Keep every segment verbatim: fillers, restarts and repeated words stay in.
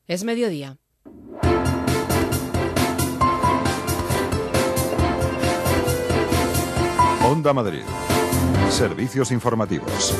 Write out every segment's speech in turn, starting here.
Es mediodía. Onda Madrid. Servicios informativos.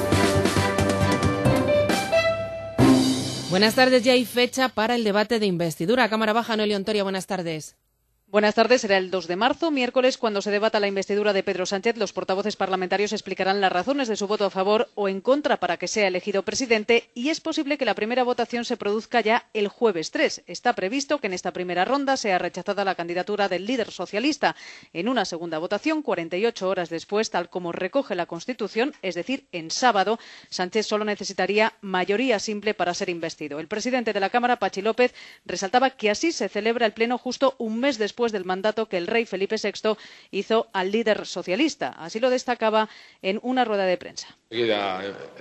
Buenas tardes, ya hay fecha para el debate de investidura. Cámara Baja, Noelia Ontoria, buenas tardes. Buenas tardes. Será el dos de marzo, miércoles, cuando se debata la investidura de Pedro Sánchez. Los portavoces parlamentarios explicarán las razones de su voto a favor o en contra para que sea elegido presidente, y es posible que la primera votación se produzca ya el jueves tres. Está previsto que en esta primera ronda sea rechazada la candidatura del líder socialista. En una segunda votación, cuarenta y ocho horas después, tal como recoge la Constitución, es decir, en sábado, Sánchez solo necesitaría mayoría simple para ser investido. El presidente de la Cámara, Pachi López, resaltaba que así se celebra el pleno justo un mes después del mandato que el rey Felipe sexto hizo al líder socialista. Así lo destacaba en una rueda de prensa. Mira,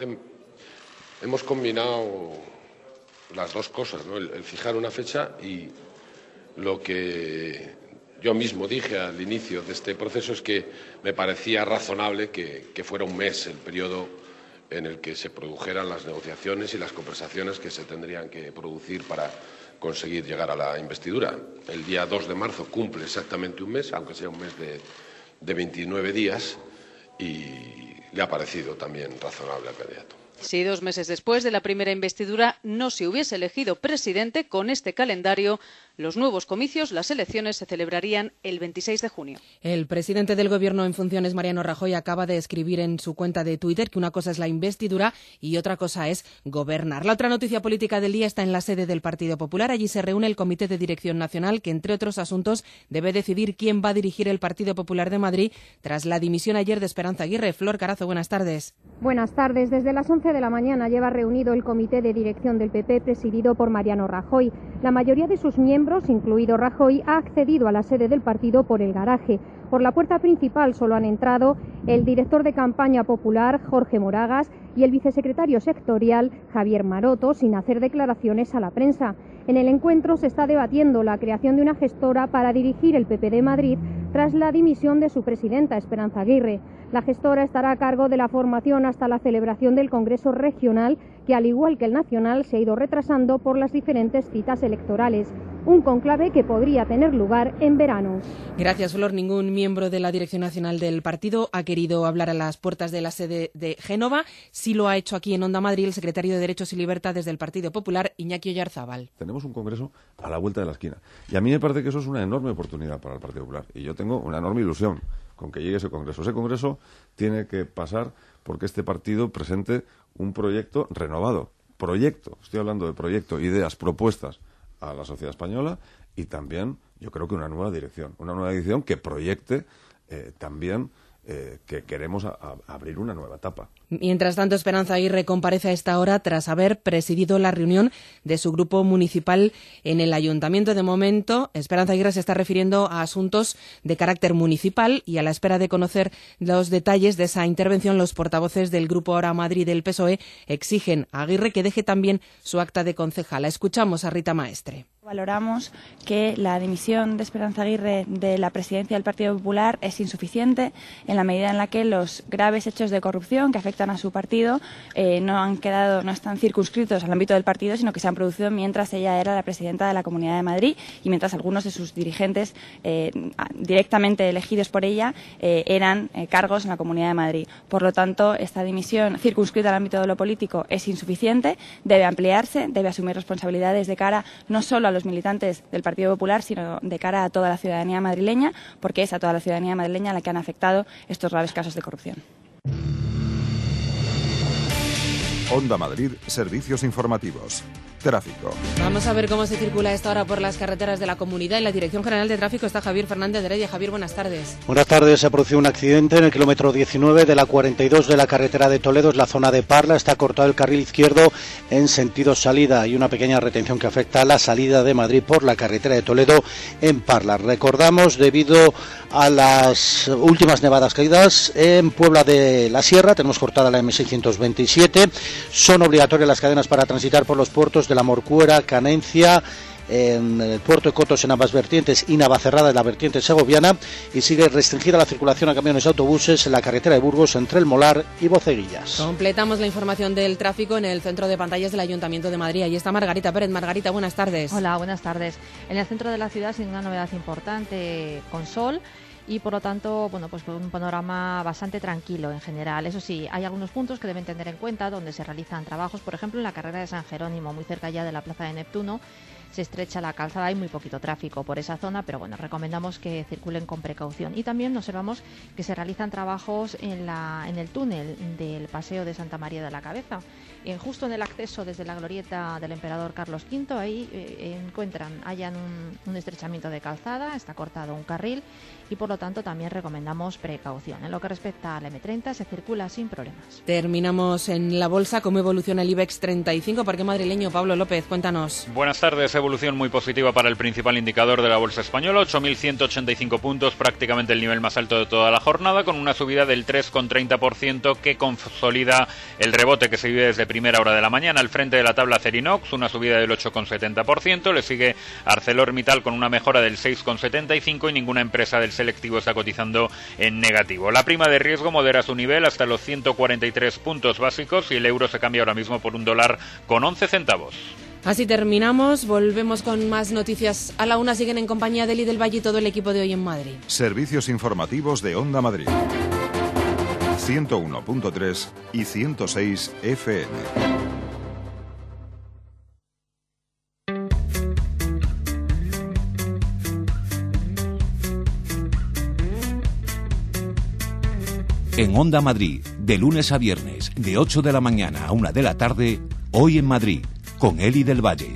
hemos combinado las dos cosas, ¿no? el, el fijar una fecha y lo que yo mismo dije al inicio de este proceso es que me parecía razonable que, que fuera un mes el periodo en el que se produjeran las negociaciones y las conversaciones que se tendrían que producir para conseguir llegar a la investidura. El día dos de marzo cumple exactamente un mes, aunque sea un mes de, de veintinueve días, y le ha parecido también razonable al candidato. Si dos meses después de la primera investidura no se hubiese elegido presidente, con este calendario, los nuevos comicios, las elecciones, se celebrarían el veintiséis de junio. El presidente del Gobierno en funciones, Mariano Rajoy, acaba de escribir en su cuenta de Twitter que una cosa es la investidura y otra cosa es gobernar. La otra noticia política del día está en la sede del Partido Popular. Allí se reúne el Comité de Dirección Nacional, que, entre otros asuntos, debe decidir quién va a dirigir el Partido Popular de Madrid tras la dimisión ayer de Esperanza Aguirre. Flor Carazo, buenas tardes. Buenas tardes. Desde las once de la mañana lleva reunido el Comité de Dirección del P P, presidido por Mariano Rajoy. La mayoría de sus miembros, incluido Rajoy, ha accedido a la sede del partido por el garaje. Por la puerta principal solo han entrado el director de campaña popular, Jorge Moragas, y el vicesecretario sectorial, Javier Maroto, sin hacer declaraciones a la prensa. En el encuentro se está debatiendo la creación de una gestora para dirigir el P P de Madrid tras la dimisión de su presidenta, Esperanza Aguirre. La gestora estará a cargo de la formación hasta la celebración del Congreso Regional, que, al igual que el nacional, se ha ido retrasando por las diferentes citas electorales. Un conclave que podría tener lugar en verano. Gracias, Flor. Ningún miembro de la Dirección Nacional del partido ha querido hablar a las puertas de la sede de Génova. Sí lo ha hecho aquí en Onda Madrid el secretario de Derechos y Libertades del Partido Popular, Iñaki Oyarzábal. Tenemos un congreso a la vuelta de la esquina. Y a mí me parece que eso es una enorme oportunidad para el Partido Popular. Y yo tengo una enorme ilusión con que llegue ese congreso. Ese congreso tiene que pasar porque este partido presente un proyecto renovado. Proyecto, estoy hablando de proyecto, ideas, propuestas a la sociedad española, y también yo creo que una nueva dirección. Una nueva dirección que proyecte eh, también eh, que queremos a, a abrir una nueva etapa. Mientras tanto, Esperanza Aguirre comparece a esta hora tras haber presidido la reunión de su grupo municipal en el ayuntamiento. De momento, Esperanza Aguirre se está refiriendo a asuntos de carácter municipal, y a la espera de conocer los detalles de esa intervención, los portavoces del Grupo Ahora Madrid del P S O E exigen a Aguirre que deje también su acta de concejala. Escuchamos a Rita Maestre. Valoramos que la dimisión de Esperanza Aguirre de la presidencia del Partido Popular es insuficiente en la medida en la que los graves hechos de corrupción que afectan a su partido eh, no han quedado, no están circunscritos al ámbito del partido, sino que se han producido mientras ella era la presidenta de la Comunidad de Madrid y mientras algunos de sus dirigentes eh, directamente elegidos por ella eh, eran eh, cargos en la Comunidad de Madrid. Por lo tanto, esta dimisión circunscrita al ámbito de lo político es insuficiente, debe ampliarse, debe asumir responsabilidades de cara no solo a los militantes del Partido Popular, sino de cara a toda la ciudadanía madrileña, porque es a toda la ciudadanía madrileña a la que han afectado estos graves casos de corrupción. Onda Madrid, servicios informativos. Tráfico. Vamos a ver cómo se circula a esta hora por las carreteras de la comunidad. En la Dirección General de Tráfico está Javier Fernández de Heredia. Javier, buenas tardes. Buenas tardes. Se ha producido un accidente en el kilómetro diecinueve de la cuarenta y dos de la carretera de Toledo, es la zona de Parla. Está cortado el carril izquierdo en sentido salida. Hay una pequeña retención que afecta a la salida de Madrid por la carretera de Toledo en Parla. Recordamos, debido a las últimas nevadas caídas en Puebla de la Sierra, tenemos cortada la eme seiscientos veintisiete. Son obligatorias las cadenas para transitar por los puertos de la Morcuera, Canencia, en el puerto de Cotos en ambas vertientes y Navacerrada en la vertiente segoviana, y sigue restringida la circulación a camiones y autobuses en la carretera de Burgos entre el Molar y Boceguillas. Completamos la información del tráfico en el centro de pantallas del Ayuntamiento de Madrid. Ahí está Margarita Pérez. Margarita, buenas tardes. Hola, buenas tardes. En el centro de la ciudad sin una novedad importante, con sol. Y por lo tanto, bueno, pues un panorama bastante tranquilo en general. Eso sí, hay algunos puntos que deben tener en cuenta donde se realizan trabajos, por ejemplo en la carrera de San Jerónimo, muy cerca ya de la Plaza de Neptuno. Se estrecha la calzada, hay muy poquito tráfico por esa zona, pero bueno, recomendamos que circulen con precaución. Y también observamos que se realizan trabajos en, la, en el túnel del Paseo de Santa María de la Cabeza. En, justo en el acceso desde la glorieta del Emperador Carlos quinto, ahí eh, encuentran, hallan un, un estrechamiento de calzada, está cortado un carril y por lo tanto también recomendamos precaución. En lo que respecta al eme treinta, se circula sin problemas. Terminamos en la bolsa. ¿Cómo evoluciona el IBEX treinta y cinco? Parque madrileño. Pablo López, cuéntanos. Buenas tardes. Evolución muy positiva para el principal indicador de la bolsa española, ocho mil ciento ochenta y cinco puntos, prácticamente el nivel más alto de toda la jornada, con una subida del tres coma treinta por ciento que consolida el rebote que se vive desde primera hora de la mañana. Al frente de la tabla Acerinox, una subida del ocho coma setenta por ciento, le sigue ArcelorMittal con una mejora del seis coma setenta y cinco por ciento y ninguna empresa del selectivo está cotizando en negativo. La prima de riesgo modera su nivel hasta los ciento cuarenta y tres puntos básicos y el euro se cambia ahora mismo por un dólar con once centavos. Así terminamos, volvemos con más noticias. A la una siguen en compañía de Eli del Valle y todo el equipo de Hoy en Madrid. Servicios informativos de Onda Madrid. ciento uno punto tres y ciento seis F M. En Onda Madrid, de lunes a viernes, de ocho de la mañana a una de la tarde, Hoy en Madrid, con Eli del Valle.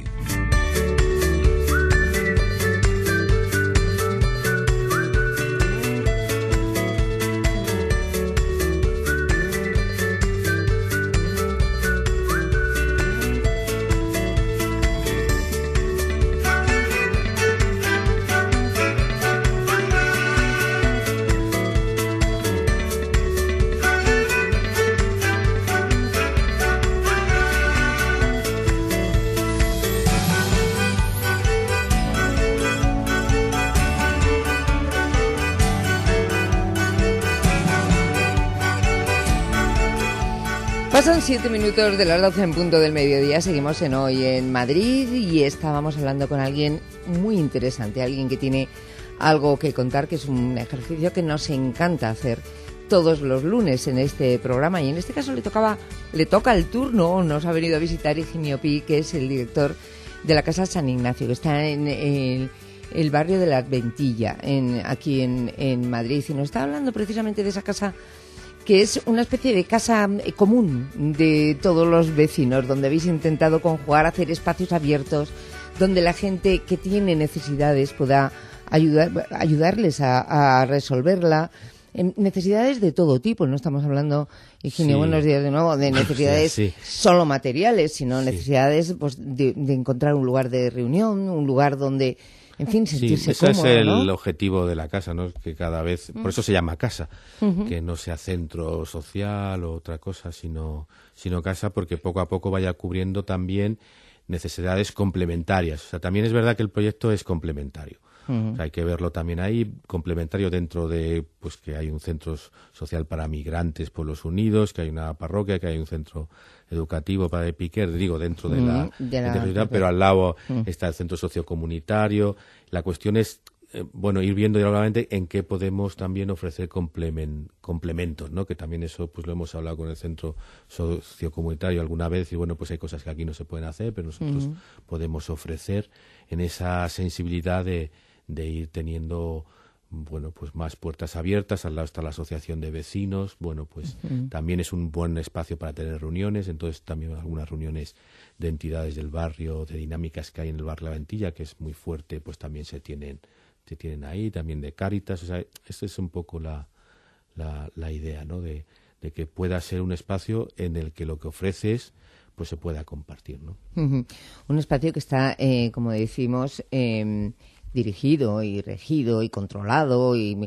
Pasan siete minutos de las doce en punto del mediodía, seguimos en Hoy en Madrid y estábamos hablando con alguien muy interesante, alguien que tiene algo que contar, que es un ejercicio que nos encanta hacer todos los lunes en este programa y en este caso le tocaba, le toca el turno, nos ha venido a visitar Higinio Pi, que es el director de la Casa San Ignacio, que está en el, el barrio de la Adventilla, en, aquí en, en Madrid, y nos está hablando precisamente de esa casa que es una especie de casa común de todos los vecinos, donde habéis intentado conjugar, hacer espacios abiertos, donde la gente que tiene necesidades pueda ayudar, ayudarles a, a resolverla. Necesidades de todo tipo, no estamos hablando, Higinio, sí. Buenos días de nuevo, de necesidades sí, sí. solo materiales, sino sí. necesidades pues, de, de encontrar un lugar de reunión, un lugar donde... En fin, sentirse sí, ese cómodo, es el ¿no? objetivo de la casa, ¿no? Que cada vez, por eso se llama casa, uh-huh. que no sea centro social o otra cosa, sino, sino casa, porque poco a poco vaya cubriendo también necesidades complementarias. O sea, también es verdad que el proyecto es complementario. Uh-huh. O sea, hay que verlo también ahí, complementario dentro de, pues que hay un centro social para migrantes, Pueblos Unidos, que hay una parroquia, que hay un centro educativo para Piquer, digo, dentro de la, uh-huh. de la de ciudad, pero al lado uh-huh. está el centro sociocomunitario. La cuestión es, eh, bueno, ir viendo dialogamente en qué podemos también ofrecer complement, complementos, ¿no? Que también eso, pues lo hemos hablado con el centro sociocomunitario alguna vez, y bueno, pues hay cosas que aquí no se pueden hacer, pero nosotros uh-huh. podemos ofrecer en esa sensibilidad de de ir teniendo, bueno, pues más puertas abiertas. Al lado está la asociación de vecinos, bueno, pues uh-huh. también es un buen espacio para tener reuniones, entonces también algunas reuniones de entidades del barrio, de dinámicas que hay en el barrio La Ventilla, que es muy fuerte, pues también se tienen, se tienen ahí, también de Cáritas, o sea, esta es un poco la, la, la idea, ¿no? De, de que pueda ser un espacio en el que lo que ofreces pues se pueda compartir, ¿no? Uh-huh. Un espacio que está, eh, como decimos, eh, dirigido y regido y controlado y,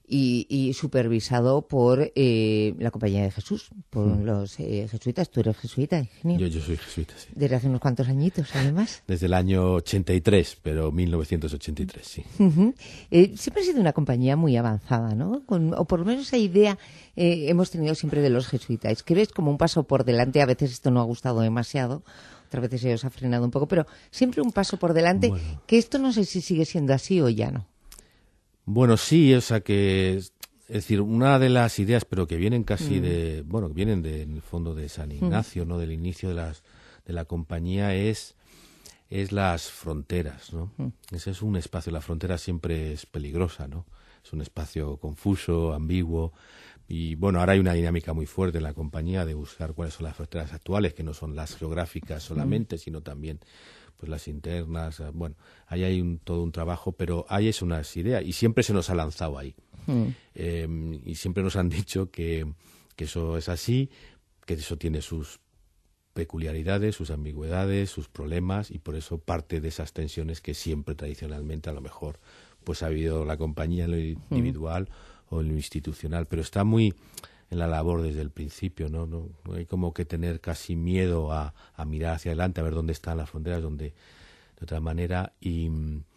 y, y supervisado por eh, la Compañía de Jesús, por mm. los eh, jesuitas. ¿Tú eres jesuita, Eugenio? Yo, yo soy jesuita, sí. Desde hace unos cuantos añitos, además. Desde el año ochenta y tres, pero mil novecientos ochenta y tres, sí. Uh-huh. Eh, siempre ha sido una compañía muy avanzada, ¿no? Con, o por lo menos esa idea eh, hemos tenido siempre de los jesuitas, que ves como un paso por delante. A veces esto no ha gustado demasiado, otras veces se os ha frenado un poco, pero siempre un paso por delante, bueno. Que esto no sé si sigue siendo así o ya no. Bueno, sí, o sea que, es decir, una de las ideas, pero que vienen casi mm. de, bueno, que vienen de, en el fondo de San Ignacio, mm. ¿no? Del inicio de las de la compañía es es las fronteras, ¿no? Mm. Ese es un espacio, la frontera siempre es peligrosa, ¿no? Es un espacio confuso, ambiguo, y bueno, ahora hay una dinámica muy fuerte en la compañía de buscar cuáles son las fronteras actuales, que no son las geográficas solamente, mm. sino también pues las internas. Bueno, ahí hay un, todo un trabajo, pero ahí es una idea y siempre se nos ha lanzado ahí. Mm. Eh, y siempre nos han dicho que, que eso es así, que eso tiene sus peculiaridades, sus ambigüedades, sus problemas, y por eso parte de esas tensiones que siempre tradicionalmente a lo mejor pues ha habido la compañía en lo individual mm. o en lo institucional, pero está muy en la labor desde el principio, ¿no? No, no hay como que tener casi miedo a, a mirar hacia adelante, a ver dónde están las fronteras, donde de otra manera, y,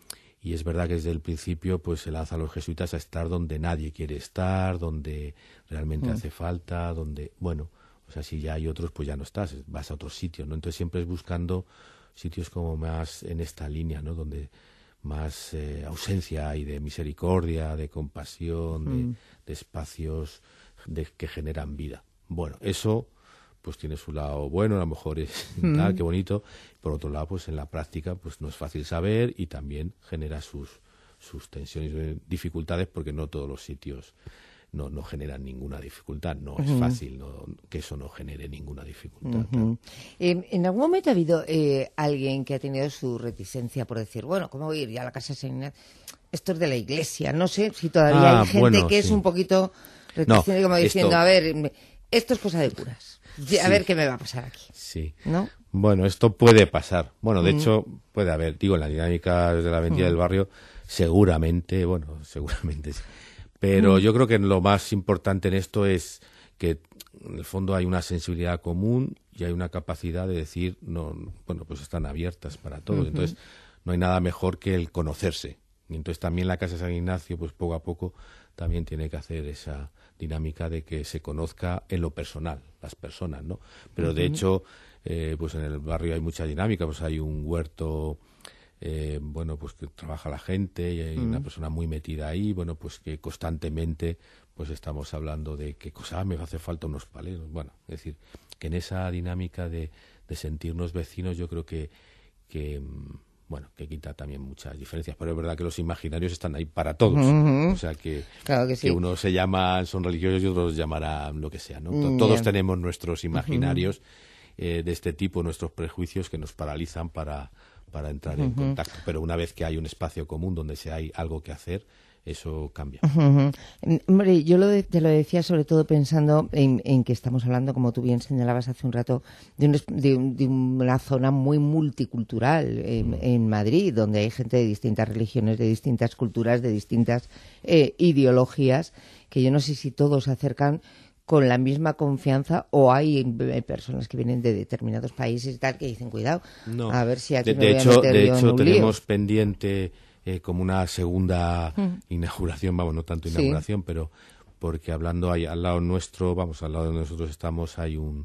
y es verdad que desde el principio pues se lanzan los jesuitas a estar donde nadie quiere estar, donde realmente mm. hace falta, donde, bueno, o sea, si ya hay otros, pues ya no estás, vas a otros sitios, ¿no? Entonces siempre es buscando sitios como más en esta línea, ¿no? Donde más eh, ausencia hay de misericordia, de compasión, mm. de, de espacios de que generan vida. Bueno, eso pues tiene su lado bueno, a lo mejor es mm. tal, qué bonito. Por otro lado, pues en la práctica pues no es fácil saber y también genera sus sus tensiones y dificultades, porque no todos los sitios no no generan ninguna dificultad. No uh-huh. es fácil no, que eso no genere ninguna dificultad. Uh-huh. Eh, ¿En algún momento ha habido eh, alguien que ha tenido su reticencia por decir, bueno, ¿cómo voy a ir ya a la casa de San Ignacio? Esto es de la Iglesia. No sé si todavía ah, hay gente bueno, que sí. es un poquito reticente, no, como diciendo, esto... a ver, esto es cosa de curas. A sí. ver qué me va a pasar aquí. Sí. ¿No? Bueno, esto puede pasar. Bueno, de uh-huh. hecho, puede haber. Digo, en la dinámica de la vendida uh-huh. del barrio, seguramente, bueno, seguramente sí. Pero uh-huh. yo creo que lo más importante en esto es que, en el fondo, hay una sensibilidad común y hay una capacidad de decir, no, bueno, pues están abiertas para todos. Uh-huh. Entonces, no hay nada mejor que el conocerse. Y entonces también la Casa de San Ignacio, pues poco a poco, también tiene que hacer esa dinámica de que se conozca en lo personal, las personas, ¿no? Pero uh-huh. de hecho, eh, pues en el barrio hay mucha dinámica, pues hay un huerto, eh, bueno, pues que trabaja la gente y hay uh-huh. una persona muy metida ahí, bueno, pues que constantemente pues estamos hablando de qué cosa, ah, me hace falta unos paleros, bueno, es decir, que en esa dinámica de, de sentirnos vecinos yo creo que, que bueno, que quita también muchas diferencias, pero es verdad que los imaginarios están ahí para todos, uh-huh. o sea que, claro que, sí. que unos se llaman, son religiosos y otros llamarán lo que sea, ¿no? Mm, todos bien. Tenemos nuestros imaginarios uh-huh. eh, de este tipo, nuestros prejuicios que nos paralizan para, para entrar uh-huh. en contacto, pero una vez que hay un espacio común donde se hay algo que hacer, eso cambia. Uh-huh. Hombre, yo lo de, te lo decía sobre todo pensando en, en que estamos hablando, como tú bien señalabas hace un rato, de, un, de, un, de una zona muy multicultural en, uh-huh. en Madrid, donde hay gente de distintas religiones, de distintas culturas, de distintas eh, ideologías, que yo no sé si todos se acercan con la misma confianza, o hay personas que vienen de determinados países y tal que dicen, cuidado, no. a ver si aquí de, me de voy hecho, a meter de yo hecho en un tenemos lío. pendiente eh, como una segunda mm. inauguración, vamos, no tanto inauguración, sí. pero porque hablando ahí al lado nuestro, vamos, al lado de nosotros estamos, hay un,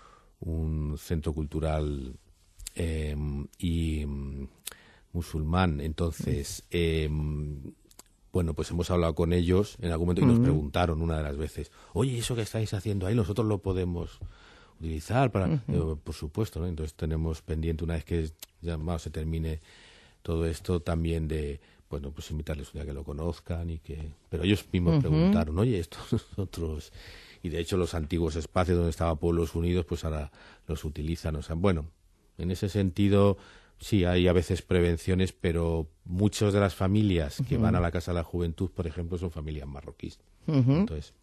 un centro cultural eh, y um, musulmán, entonces... Mm. Eh, bueno, pues hemos hablado con ellos en algún momento y nos uh-huh. preguntaron una de las veces, oye, ¿eso que estáis haciendo ahí nosotros lo podemos utilizar para...? Uh-huh. Eh, por supuesto, ¿no? Entonces tenemos pendiente, una vez que ya más se termine todo esto, también de, bueno, pues invitarles un día que lo conozcan y que... Pero ellos mismos uh-huh. preguntaron, oye, estos nosotros... Y de hecho los antiguos espacios donde estaba Pueblos Unidos, pues ahora los utilizan. O sea, bueno, en ese sentido... Sí, hay a veces prevenciones, pero muchas de las familias que uh-huh. van a la Casa de la Juventud, por ejemplo, son familias marroquíes. Uh-huh. Entonces, bueno.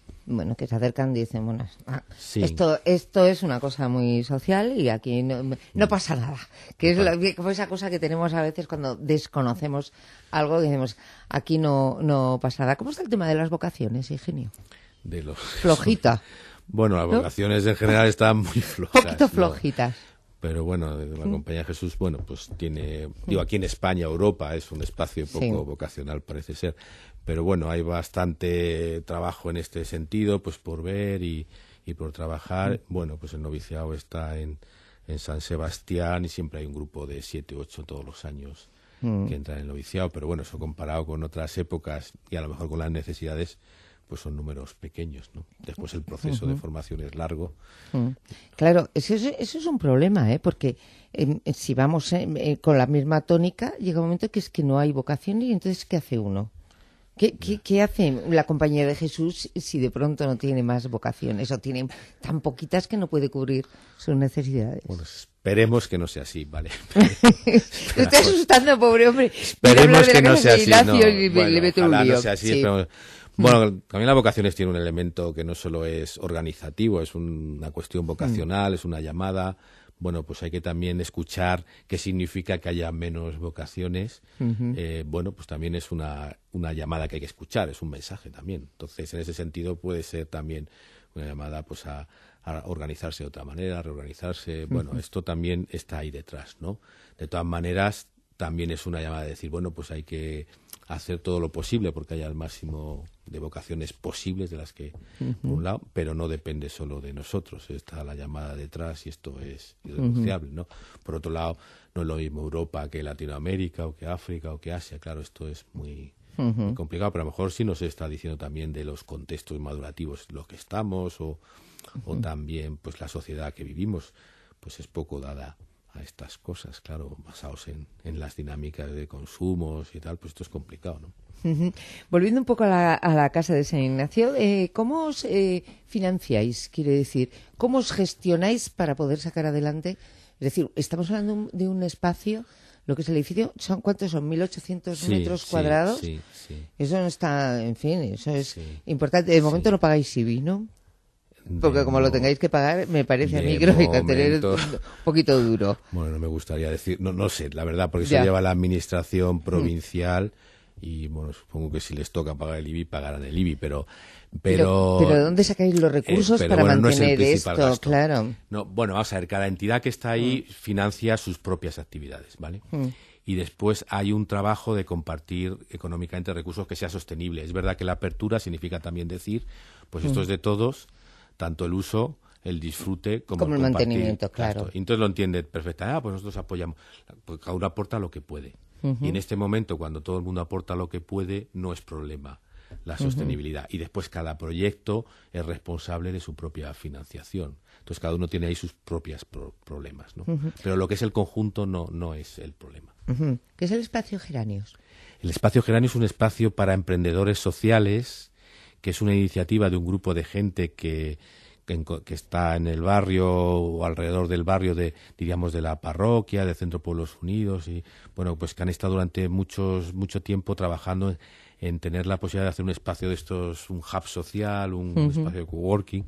bueno, que se acercan y dicen, bueno, ah, sí. esto esto es una cosa muy social y aquí no, no pasa nada. Que es la, como esa cosa que tenemos a veces cuando desconocemos algo y decimos, aquí no, no pasa nada. ¿Cómo está el tema de las vocaciones, Eugenio? De los... Flojita. Bueno, las ¿no? vocaciones en general están muy flojas. Un poquito flojitas. ¿no? Pero bueno, la Compañía de Jesús, bueno, pues tiene, digo, aquí en España, Europa, es un espacio poco sí. vocacional, parece ser. Pero bueno, hay bastante trabajo en este sentido, pues por ver y, y por trabajar. Bueno, pues el noviciado está en, en San Sebastián y siempre hay un grupo de siete, ocho todos los años mm. que entran en el noviciado. Pero bueno, eso comparado con otras épocas y a lo mejor con las necesidades, pues son números pequeños, ¿no? Después el proceso uh-huh. de formación es largo. Uh-huh. Claro, eso es, eso es un problema, ¿eh? Porque eh, si vamos eh, eh, con la misma tónica, llega un momento que es que no hay vocación y entonces ¿qué hace uno? ¿Qué, qué, ¿Qué hace la Compañía de Jesús si de pronto no tiene más vocaciones o tiene tan poquitas que no puede cubrir sus necesidades? Bueno, esperemos que no sea así, ¿vale? Te estoy asustando, pobre hombre. Esperemos que no sea así, no. Y bueno, le meto un lío. No sea así, sí. pero... Bueno, también las vocaciones tienen un elemento que no solo es organizativo, es una cuestión vocacional, mm. es una llamada. Bueno, pues hay que también escuchar qué significa que haya menos vocaciones. Uh-huh. Eh, bueno, pues también es una, una llamada que hay que escuchar, es un mensaje también. Entonces, en ese sentido puede ser también una llamada pues a, a organizarse de otra manera, a reorganizarse. Bueno, uh-huh. esto también está ahí detrás, ¿no? De todas maneras, también es una llamada de decir, bueno, pues hay que hacer todo lo posible porque haya el máximo de vocaciones posibles de las que, uh-huh. por un lado, pero no depende solo de nosotros, está la llamada detrás y esto es irrenunciable, uh-huh. ¿no? Por otro lado, no es lo mismo Europa que Latinoamérica o que África o que Asia, claro, esto es muy, uh-huh. muy complicado, pero a lo mejor sí nos está diciendo también de los contextos madurativos en los que estamos o, uh-huh. o también pues la sociedad que vivimos, pues es poco dada a estas cosas, claro, basados en, en las dinámicas de consumos y tal, pues esto es complicado, ¿no? Uh-huh. Volviendo un poco a la, a la Casa de San Ignacio, eh, ¿cómo os eh, financiáis? Quiere decir, ¿cómo os gestionáis para poder sacar adelante? Es decir, estamos hablando de un espacio, lo que es el edificio, ¿son cuántos son? ¿mil ochocientos sí, metros sí, cuadrados? Sí, sí. Eso no está, en fin, eso es sí, importante. De momento sí. no pagáis I B I, ¿no? Porque de como no, lo tengáis que pagar, me parece a mí que momento, tener un poquito duro. Bueno, no me gustaría decir, no, no sé, la verdad, porque ya. eso lleva la administración provincial mm. y, bueno, supongo que si les toca pagar el I B I, pagarán el I B I, pero... Pero, pero, pero ¿de dónde sacáis los recursos eh, para bueno, mantener no es esto? Gasto. Claro. No, bueno, vamos a ver, cada entidad que está ahí mm. financia sus propias actividades, ¿vale? Mm. Y después hay un trabajo de compartir económicamente recursos que sea sostenible. Es verdad que la apertura significa también decir, pues esto mm. es de todos, tanto el uso, el disfrute como, como el, el mantenimiento, claro. Esto. Y entonces lo entiende perfectamente. Ah, pues nosotros apoyamos. Pues cada uno aporta lo que puede. Uh-huh. Y en este momento, cuando todo el mundo aporta lo que puede, no es problema la sostenibilidad. Uh-huh. Y después cada proyecto es responsable de su propia financiación. Entonces cada uno tiene ahí sus propios pro- problemas, ¿no? Uh-huh. Pero lo que es el conjunto no, no es el problema. Uh-huh. ¿Qué es el espacio Geranios? El espacio Geranio es un espacio para emprendedores sociales, que es una iniciativa de un grupo de gente que, que, que está en el barrio o alrededor del barrio de, diríamos, de la parroquia, del Centro Pueblos Unidos, y bueno, pues que han estado durante muchos mucho tiempo trabajando en, en tener la posibilidad de hacer un espacio de estos, un hub social, un, uh-huh. un espacio de coworking,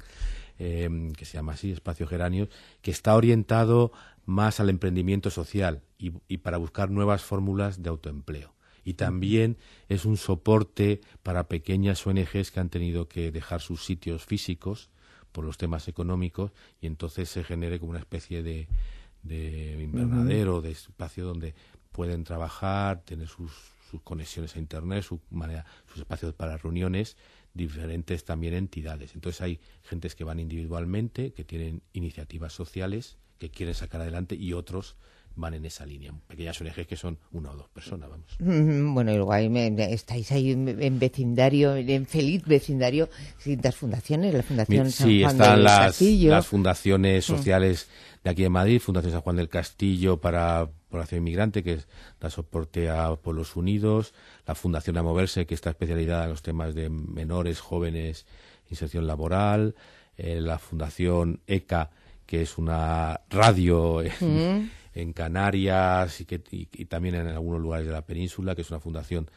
eh, que se llama así, Espacio Geranios, que está orientado más al emprendimiento social y, y para buscar nuevas fórmulas de autoempleo. Y también es un soporte para pequeñas O N Ges que han tenido que dejar sus sitios físicos por los temas económicos y entonces se genere como una especie de, de invernadero, uh-huh. de espacio donde pueden trabajar, tener sus, sus conexiones a Internet, su manera, sus espacios para reuniones, diferentes también entidades. Entonces hay gentes que van individualmente, que tienen iniciativas sociales, que quieren sacar adelante y otros van en esa línea, pequeñas O N Ges que son una o dos personas, vamos. Bueno, igual estáis ahí en vecindario, en feliz vecindario, distintas fundaciones, la Fundación San sí, Juan están del las, Castillo. las fundaciones sociales de aquí de Madrid, Fundación San Juan del Castillo para población inmigrante, que da soporte a Pueblos Unidos, la Fundación A Moverse, que está especializada en los temas de menores, jóvenes, inserción laboral, eh, la Fundación E C A, que es una radio en, mm. en Canarias y, que, y, y también en algunos lugares de la península, que es una fundación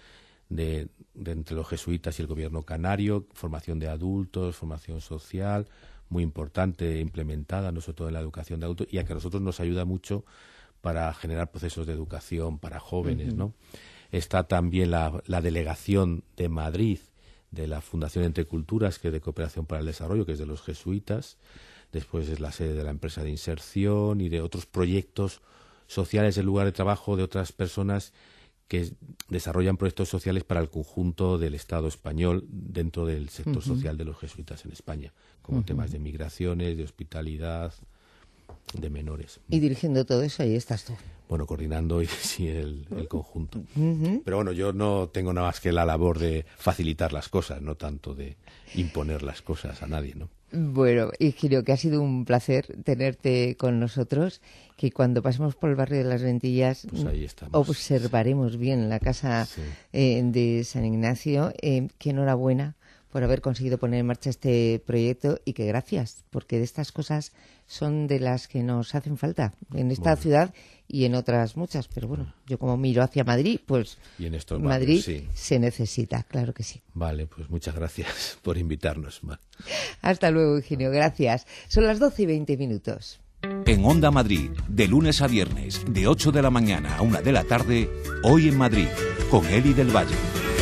de, de entre los jesuitas y el gobierno canario, formación de adultos, formación social, muy importante, implementada, no sobre todo en la educación de adultos, y a que a nosotros nos ayuda mucho para generar procesos de educación para jóvenes, uh-huh. ¿no? Está también la, la delegación de Madrid de la Fundación Entre Culturas, que es de Cooperación para el Desarrollo, que es de los jesuitas. Después es la sede de la empresa de inserción y de otros proyectos sociales, el lugar de trabajo de otras personas que desarrollan proyectos sociales para el conjunto del Estado español dentro del sector uh-huh. social de los jesuitas en España, como uh-huh. temas de migraciones, de hospitalidad, de menores. Y dirigiendo todo eso, ahí estás tú. Bueno, coordinando y sí, el, el conjunto. Uh-huh. Pero bueno, yo no tengo nada más que la labor de facilitar las cosas, no tanto de imponer las cosas a nadie, ¿no? Bueno, Higinio, que ha sido un placer tenerte con nosotros, que cuando pasemos por el barrio de las Ventillas pues ahí estamos. Observaremos bien la casa sí. eh, de San Ignacio. Eh, que enhorabuena por haber conseguido poner en marcha este proyecto y que gracias, porque de estas cosas son de las que nos hacen falta en esta bueno. ciudad y en otras muchas, pero bueno, yo como miro hacia Madrid, pues y en estos Madrid barrios, sí. se necesita, claro que sí. Vale, pues muchas gracias por invitarnos. Hasta luego, Higinio, gracias. Son las doce y veinte minutos. En Onda Madrid, de lunes a viernes, de ocho de la mañana a una de la tarde, Hoy en Madrid, con Eli del Valle.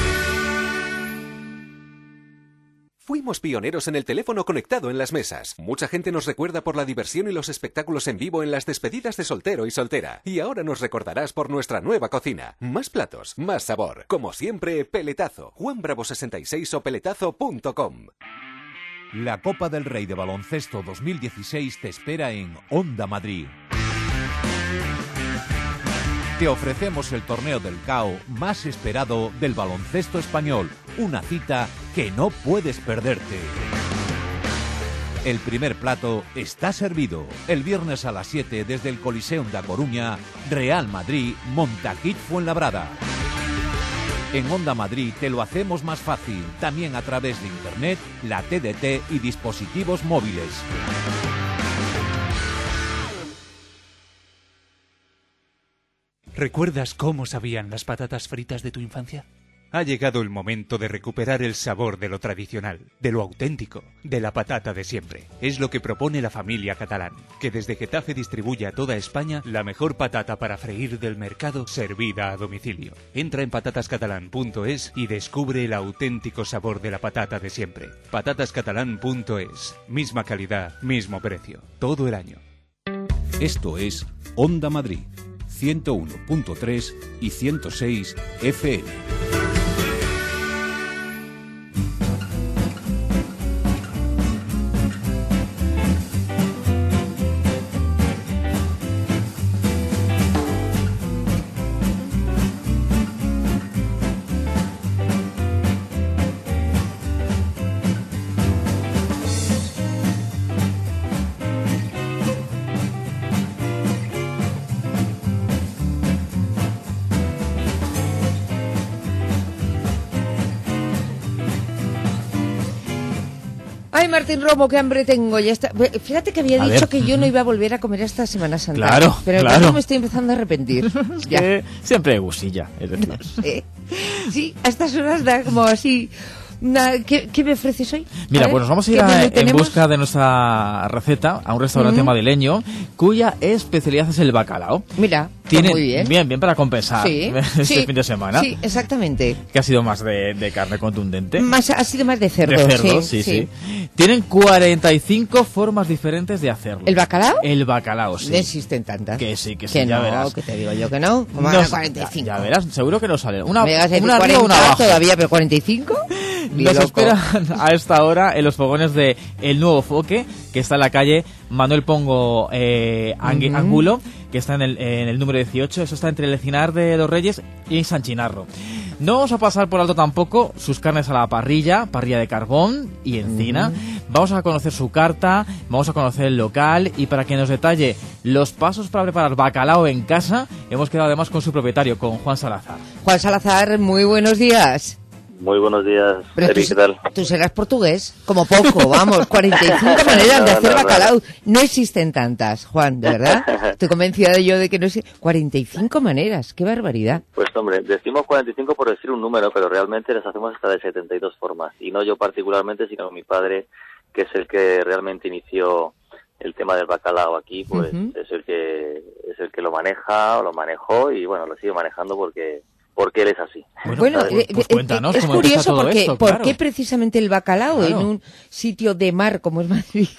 Fuimos pioneros en el teléfono conectado en las mesas. Mucha gente nos recuerda por la diversión y los espectáculos en vivo en las despedidas de soltero y soltera. Y ahora nos recordarás por nuestra nueva cocina. Más platos, más sabor. Como siempre, Peletazo. Juan Bravo sesenta y seis o peletazo punto com. La Copa del Rey de Baloncesto dos mil dieciséis te espera en Onda Madrid. Te ofrecemos el torneo del C A O más esperado del baloncesto español. Una cita que no puedes perderte. El primer plato está servido. El viernes a las siete desde el Coliseum da Coruña, Real Madrid, Montaquit Fuenlabrada. En Onda Madrid te lo hacemos más fácil, también a través de Internet, la T D T y dispositivos móviles. ¿Recuerdas cómo sabían las patatas fritas de tu infancia? Ha llegado el momento de recuperar el sabor de lo tradicional, de lo auténtico, de la patata de siempre. Es lo que propone la familia Catalán, que desde Getafe distribuye a toda España la mejor patata para freír del mercado servida a domicilio. Entra en patatas catalán punto es y descubre el auténtico sabor de la patata de siempre. patatas catalán punto es. Misma calidad, mismo precio. Todo el año. Esto es Onda Madrid, ciento uno punto tres y ciento seis F M. Ay, Martín Romo, qué hambre tengo. Ya está. Fíjate que había a dicho ver. que yo no iba a volver a comer esta Semana Santa. Claro, pero claro. Pero me estoy empezando a arrepentir. Es ya. Que siempre hay gusilla, es decir. No sé. Sí, a estas horas da como así... Una, ¿qué, ¿Qué me ofreces hoy? Mira, pues nos vamos a ir a, en busca de nuestra receta a un restaurante uh-huh. madrileño cuya especialidad es el bacalao. Mira, tiene muy bien. bien, bien para compensar sí, este sí, fin de semana. Sí, exactamente. Que ha sido más de, de carne contundente. Más, ha sido más de cerdo. De cerdo, sí, sí, sí, sí. Tienen cuarenta y cinco formas diferentes de hacerlo. ¿El bacalao? El bacalao, sí. No existen tantas. Que sí, que sí, que ya no, verás. Que te digo yo que no. Como no cuarenta y cinco. Ya, ya verás, seguro que no sale. Una, ¿Me vas a una cuarenta arriba, una abajo. Todavía, pero cuarenta y cinco. Nos esperan a esta hora en los fogones de El Nuevo Foque, que está en la calle Manuel Pongo eh, Ang- uh-huh. Angulo, que está en el, en el número dieciocho. Eso está entre el Encinar de los Reyes y San Chinarro. No vamos a pasar por alto tampoco sus carnes a la parrilla, parrilla de carbón y encina. Uh-huh. Vamos a conocer su carta, vamos a conocer el local, y para que nos detalle los pasos para preparar bacalao en casa, hemos quedado además con su propietario, con Juan Salazar. Juan Salazar, muy buenos días. Muy buenos días, Pero Eri, tú, ¿qué tal? tú serás portugués, como poco, vamos, cuarenta y cinco maneras de No, hacer no, no. bacalao. No existen tantas, Juan, de verdad. Estoy convencida de yo de que no existen. cuarenta y cinco maneras, qué barbaridad. Pues hombre, decimos cuarenta y cinco por decir un número, pero realmente las hacemos hasta de setenta y dos formas. Y no yo particularmente, sino mi padre, que es el que realmente inició el tema del bacalao aquí, pues Ujú. es el que es el que lo maneja, o lo manejó y bueno, lo sigue manejando porque porque él es así. Bueno, ¿sabes? eh, eh, es curioso porque ¿por qué precisamente el bacalao Claro. en un sitio de mar como es Madrid?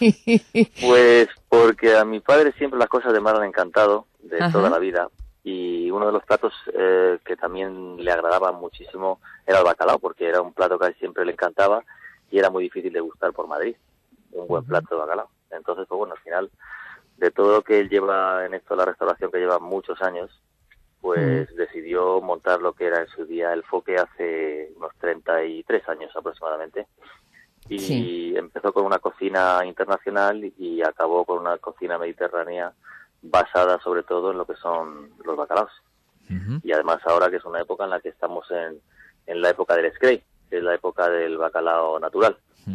Pues porque a mi padre siempre las cosas de mar le han encantado, de Ajá. toda la vida, y uno de los platos eh, que también le agradaba muchísimo era el bacalao, porque era un plato que a él siempre le encantaba y era muy difícil de gustar por Madrid, un buen plato de bacalao. Entonces, pues bueno, al final, de todo lo que él lleva en esto de la restauración, que lleva muchos años, pues decidió montar lo que era en su día el Foque hace unos treinta y tres años aproximadamente. Y Sí. empezó con una cocina internacional y acabó con una cocina mediterránea basada sobre todo en lo que son los bacalaos. Y además ahora que es una época en la que estamos en, en la época del Scray, que es la época del bacalao natural.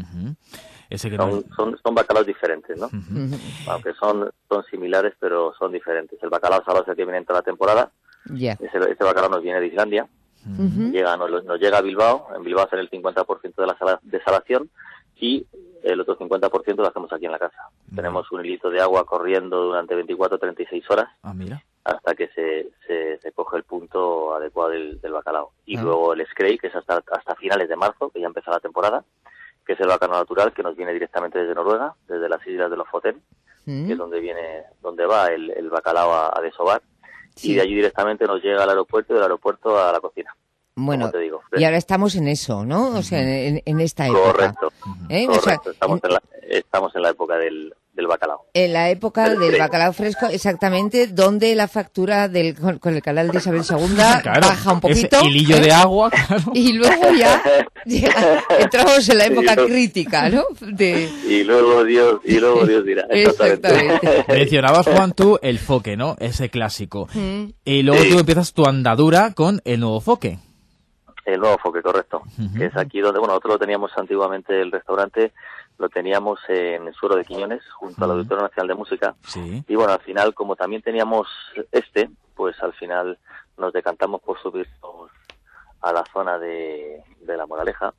Ese que no- Son, son, son bacalaos diferentes, ¿no? Aunque son, son similares, pero son diferentes. El bacalao sabes que viene en toda la temporada. Ya. Ese, ese bacalao nos viene de Islandia. Ujú. Llega, nos, nos llega a Bilbao. En Bilbao hacen el cincuenta por ciento de la sala, desalación y el otro cincuenta por ciento lo hacemos aquí en la casa. Tenemos un hilito de agua corriendo durante veinticuatro a treinta y seis horas Ah, mira. hasta que se, se, se coge el punto adecuado del, del bacalao. Y Ah. luego el Scray, que es hasta, hasta finales de marzo, que ya empieza la temporada, que es el bacalao natural que nos viene directamente desde Noruega, desde las islas de Lofoten, Mm. que es donde viene, donde va el, el bacalao a, a desovar, y de allí directamente nos llega al aeropuerto y del aeropuerto a la cocina. Bueno, Como te digo, y ahora estamos en eso, ¿no? O sea, en, en esta época. correcto, ¿Eh? O sea, correcto. Estamos, en la, estamos en la época del, del bacalao. en la época Del del Scray. bacalao fresco, exactamente, donde la factura del, con, con el canal de Isabel segunda Claro, baja un ese poquito. hilillo ¿eh? de agua, claro. Y luego ya, ya entramos en la época Y luego- crítica, ¿no? De, Y luego Dios, y luego Dios dirá. Exactamente. Mencionabas, Juan, tú el Foque, ¿no? Ese clásico. Mm. Y luego Sí. tú empiezas tu andadura con el nuevo Foque. El nuevo Foque, correcto. Que es aquí donde, bueno, nosotros lo teníamos antiguamente, el restaurante, lo teníamos en el Suero de Quiñones, junto al Auditorio Nacional de Música. Sí. Y bueno, al final, como también teníamos este, pues al final nos decantamos por subirnos a la zona de, de La Moraleja.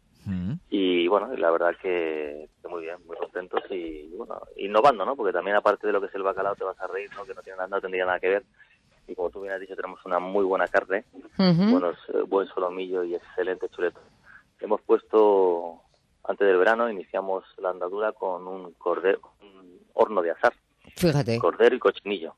Y bueno, la verdad que, que muy bien, muy contentos y bueno, innovando, ¿no? Porque también aparte de lo que es el bacalao te vas a reír, ¿no? Que no tiene nada, no tendría nada que ver. Y como tú bien has dicho, tenemos una muy buena carne, Ujú. buenos, eh, buen solomillo y excelente chuleto. Hemos puesto, antes del verano, iniciamos la andadura con un cordero, un horno de asar. Fíjate. Cordero y cochinillo.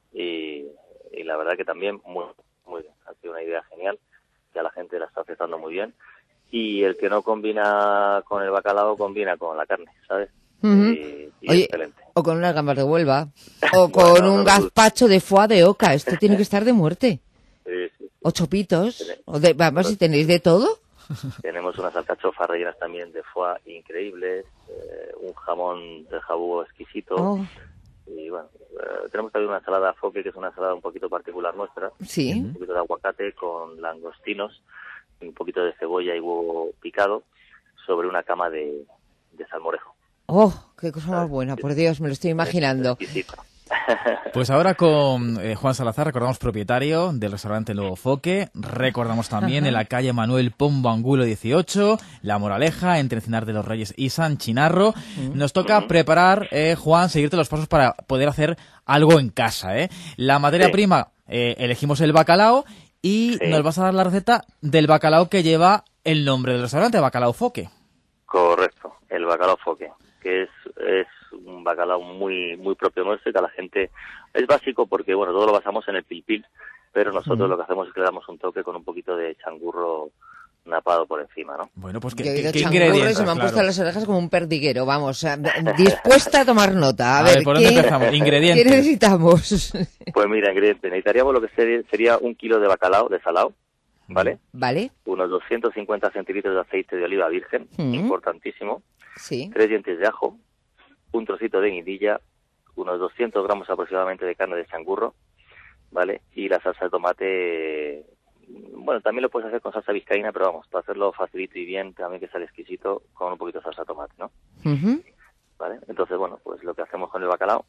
Y, y la verdad que también muy, muy bien. Ha sido una idea genial, que a la gente la está aceptando muy bien. Y el que no combina con el bacalao, combina con la carne, ¿sabes? Ujú. Y, y Oye, excelente. o con unas gambas de Huelva, o con un gazpacho de foie de oca. Esto tiene que estar de muerte. Sí, sí. O chopitos. O de, vamos, si tenéis de todo. Tenemos unas alcachofas rellenas también de foie increíbles, eh, un jamón de jabú exquisito. Oh. Y bueno, eh, tenemos también una ensalada Foque, que es una ensalada un poquito particular nuestra. Sí. Un poquito de aguacate con langostinos, un poquito de cebolla y huevo picado sobre una cama de, de salmorejo. Oh, qué cosa más buena, por Dios, me lo estoy imaginando. Exquisito. Pues ahora con eh, Juan Salazar, recordamos propietario del restaurante Nuevo Foque, recordamos también Ajá. en la calle Manuel Pombo Angulo dieciocho, La Moraleja, entre Encinar de los Reyes y San Chinarro. Nos toca preparar, eh, Juan, seguirte los pasos para poder hacer algo en casa, ¿eh? La materia Sí. prima, eh, elegimos el bacalao y Sí. nos vas a dar la receta del bacalao que lleva el nombre del restaurante, Bacalao Foque. Correcto, el bacalao Foque, que es, es un bacalao muy muy propio nuestro y que a la gente es básico porque, bueno, todo lo basamos en el pilpil, pero nosotros Mm. lo que hacemos es que le damos un toque con un poquito de changurro napado por encima, ¿no? Bueno, pues Yo he oído changurro y se me han puesto las orejas como un perdiguero, vamos, o sea, dispuesta a tomar nota. A, A ver, ver, ¿por dónde ¿qué, empezamos? Ingredientes. ¿qué necesitamos? Pues mira, ingredientes, necesitaríamos lo que sería, sería un kilo de bacalao desalado, ¿vale? ¿Vale? Unos doscientos cincuenta centilitros de aceite de oliva virgen, Mm. importantísimo, Sí. tres dientes de ajo, un trocito de guindilla, unos doscientos gramos aproximadamente de carne de changurro, ¿vale? Y la salsa de tomate bueno, también lo puedes hacer con salsa vizcaína, pero vamos, para hacerlo facilito y bien, también que sale exquisito, con un poquito de salsa de tomate, ¿no? Uh-huh. ¿Vale? Entonces, bueno, pues lo que hacemos con el bacalao,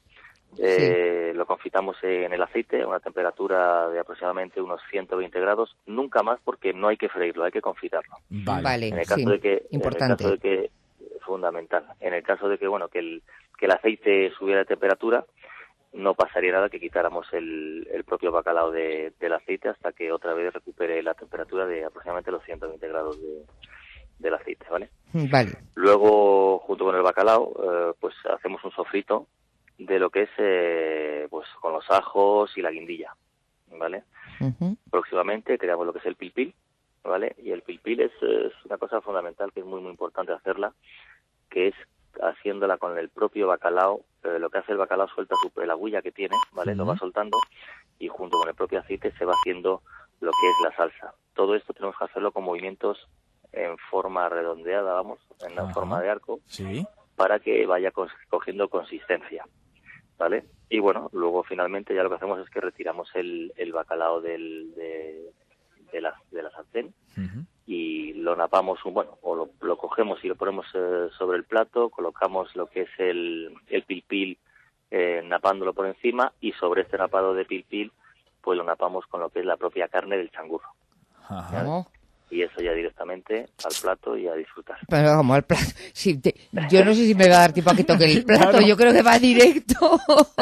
eh, sí. lo confitamos en el aceite a una temperatura de aproximadamente unos ciento veinte grados, nunca más porque no hay que freírlo, hay que confitarlo. Vale, vale en el caso sí, de que, importante. En el caso de que, fundamental, en el caso de que, bueno, que el, que el aceite subiera de temperatura, no pasaría nada que quitáramos el, el propio bacalao de, del aceite hasta que otra vez recupere la temperatura de aproximadamente los ciento veinte grados de, del aceite, ¿vale? Vale. Luego, junto con el bacalao, eh, pues hacemos un sofrito de lo que es, eh, pues con los ajos y la guindilla, ¿vale? Uh-huh. Próximamente creamos lo que es el pilpil, ¿vale? Y el pilpil es, es una cosa fundamental que es muy, muy importante hacerla, que es haciéndola con el propio bacalao. Eh, lo que hace el bacalao, suelta su, la huilla que tiene, ¿vale? Uh-huh. Lo va soltando y junto con el propio aceite se va haciendo lo que es la salsa. Todo esto tenemos que hacerlo con movimientos en forma redondeada, vamos, en la uh-huh. forma de arco, sí. para que vaya co- cogiendo consistencia, ¿vale? Y bueno, luego finalmente ya lo que hacemos es que retiramos el, el bacalao del, de, de, la, de la sartén uh-huh. y lo napamos, un, bueno, o lo, lo cogemos y lo ponemos eh, sobre el plato, colocamos lo que es el, el pilpil eh, napándolo por encima y sobre este napado de pilpil pues lo napamos con lo que es la propia carne del changurro. Ajá. Y eso ya directamente al plato y a disfrutar. Pero vamos, al plato. Si te, yo no sé si me va a dar tiempo a que toque el plato. Claro. Yo creo que va directo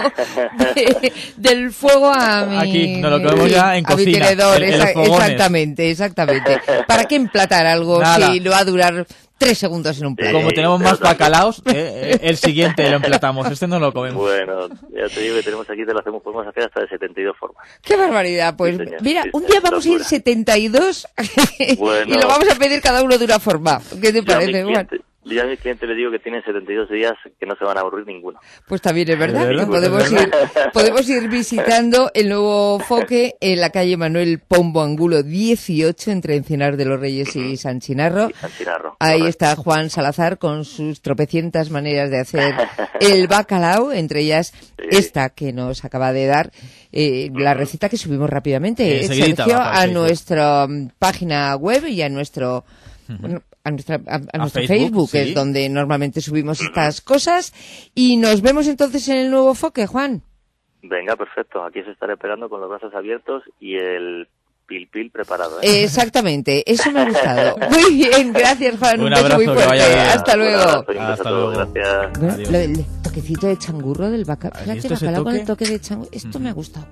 de, del fuego a mi... Aquí, no lo comemos ya en cocina, mi tenedor. en, en Esa, exactamente, exactamente. ¿Para qué emplatar algo Nada. si lo va a durar tres segundos en un plato? Como tenemos más bacalaos, eh, el siguiente lo emplatamos. Este no lo comemos. Bueno, ya te digo que tenemos aquí, te lo hacemos, podemos hacer hasta de setenta y dos formas. ¡Qué barbaridad! Pues sí, mira, sí, un día vamos locura. a ir setenta y dos bueno, y lo vamos a pedir cada uno de una forma. ¿Qué te parece, Juan? Ya a mi cliente le digo que tienen setenta y dos días que no se van a aburrir ninguno. Pues también es verdad, ¿verdad? Podemos ir, podemos ir visitando el nuevo foque en la calle Manuel Pombo Angulo dieciocho, entre Encinar de los Reyes y San Chinarro. Y San Chinarro. Ahí correcto. Está Juan Salazar con sus tropecientas maneras de hacer el bacalao, entre ellas sí. esta que nos acaba de dar, eh, la receta que subimos rápidamente, eh, Sergio, a nuestra página web y a nuestro... Uh-huh. Bueno, a, nuestra, a, a nuestro Facebook, Facebook sí. es donde normalmente subimos estas cosas. Y nos vemos entonces en el nuevo foque, Juan. Venga, perfecto. Aquí os estaré esperando con los brazos abiertos y el pil pil preparado, ¿eh? Exactamente, eso me ha gustado. Muy bien, gracias, Juan. Un, un abrazo, beso muy fuerte. Hasta luego. Abrazo, Hasta luego. Gracias. Bueno, lo, el toquecito de changurro del bacalao. Fíjate, bacalao con el toque de changurro. Esto uh-huh. me ha gustado.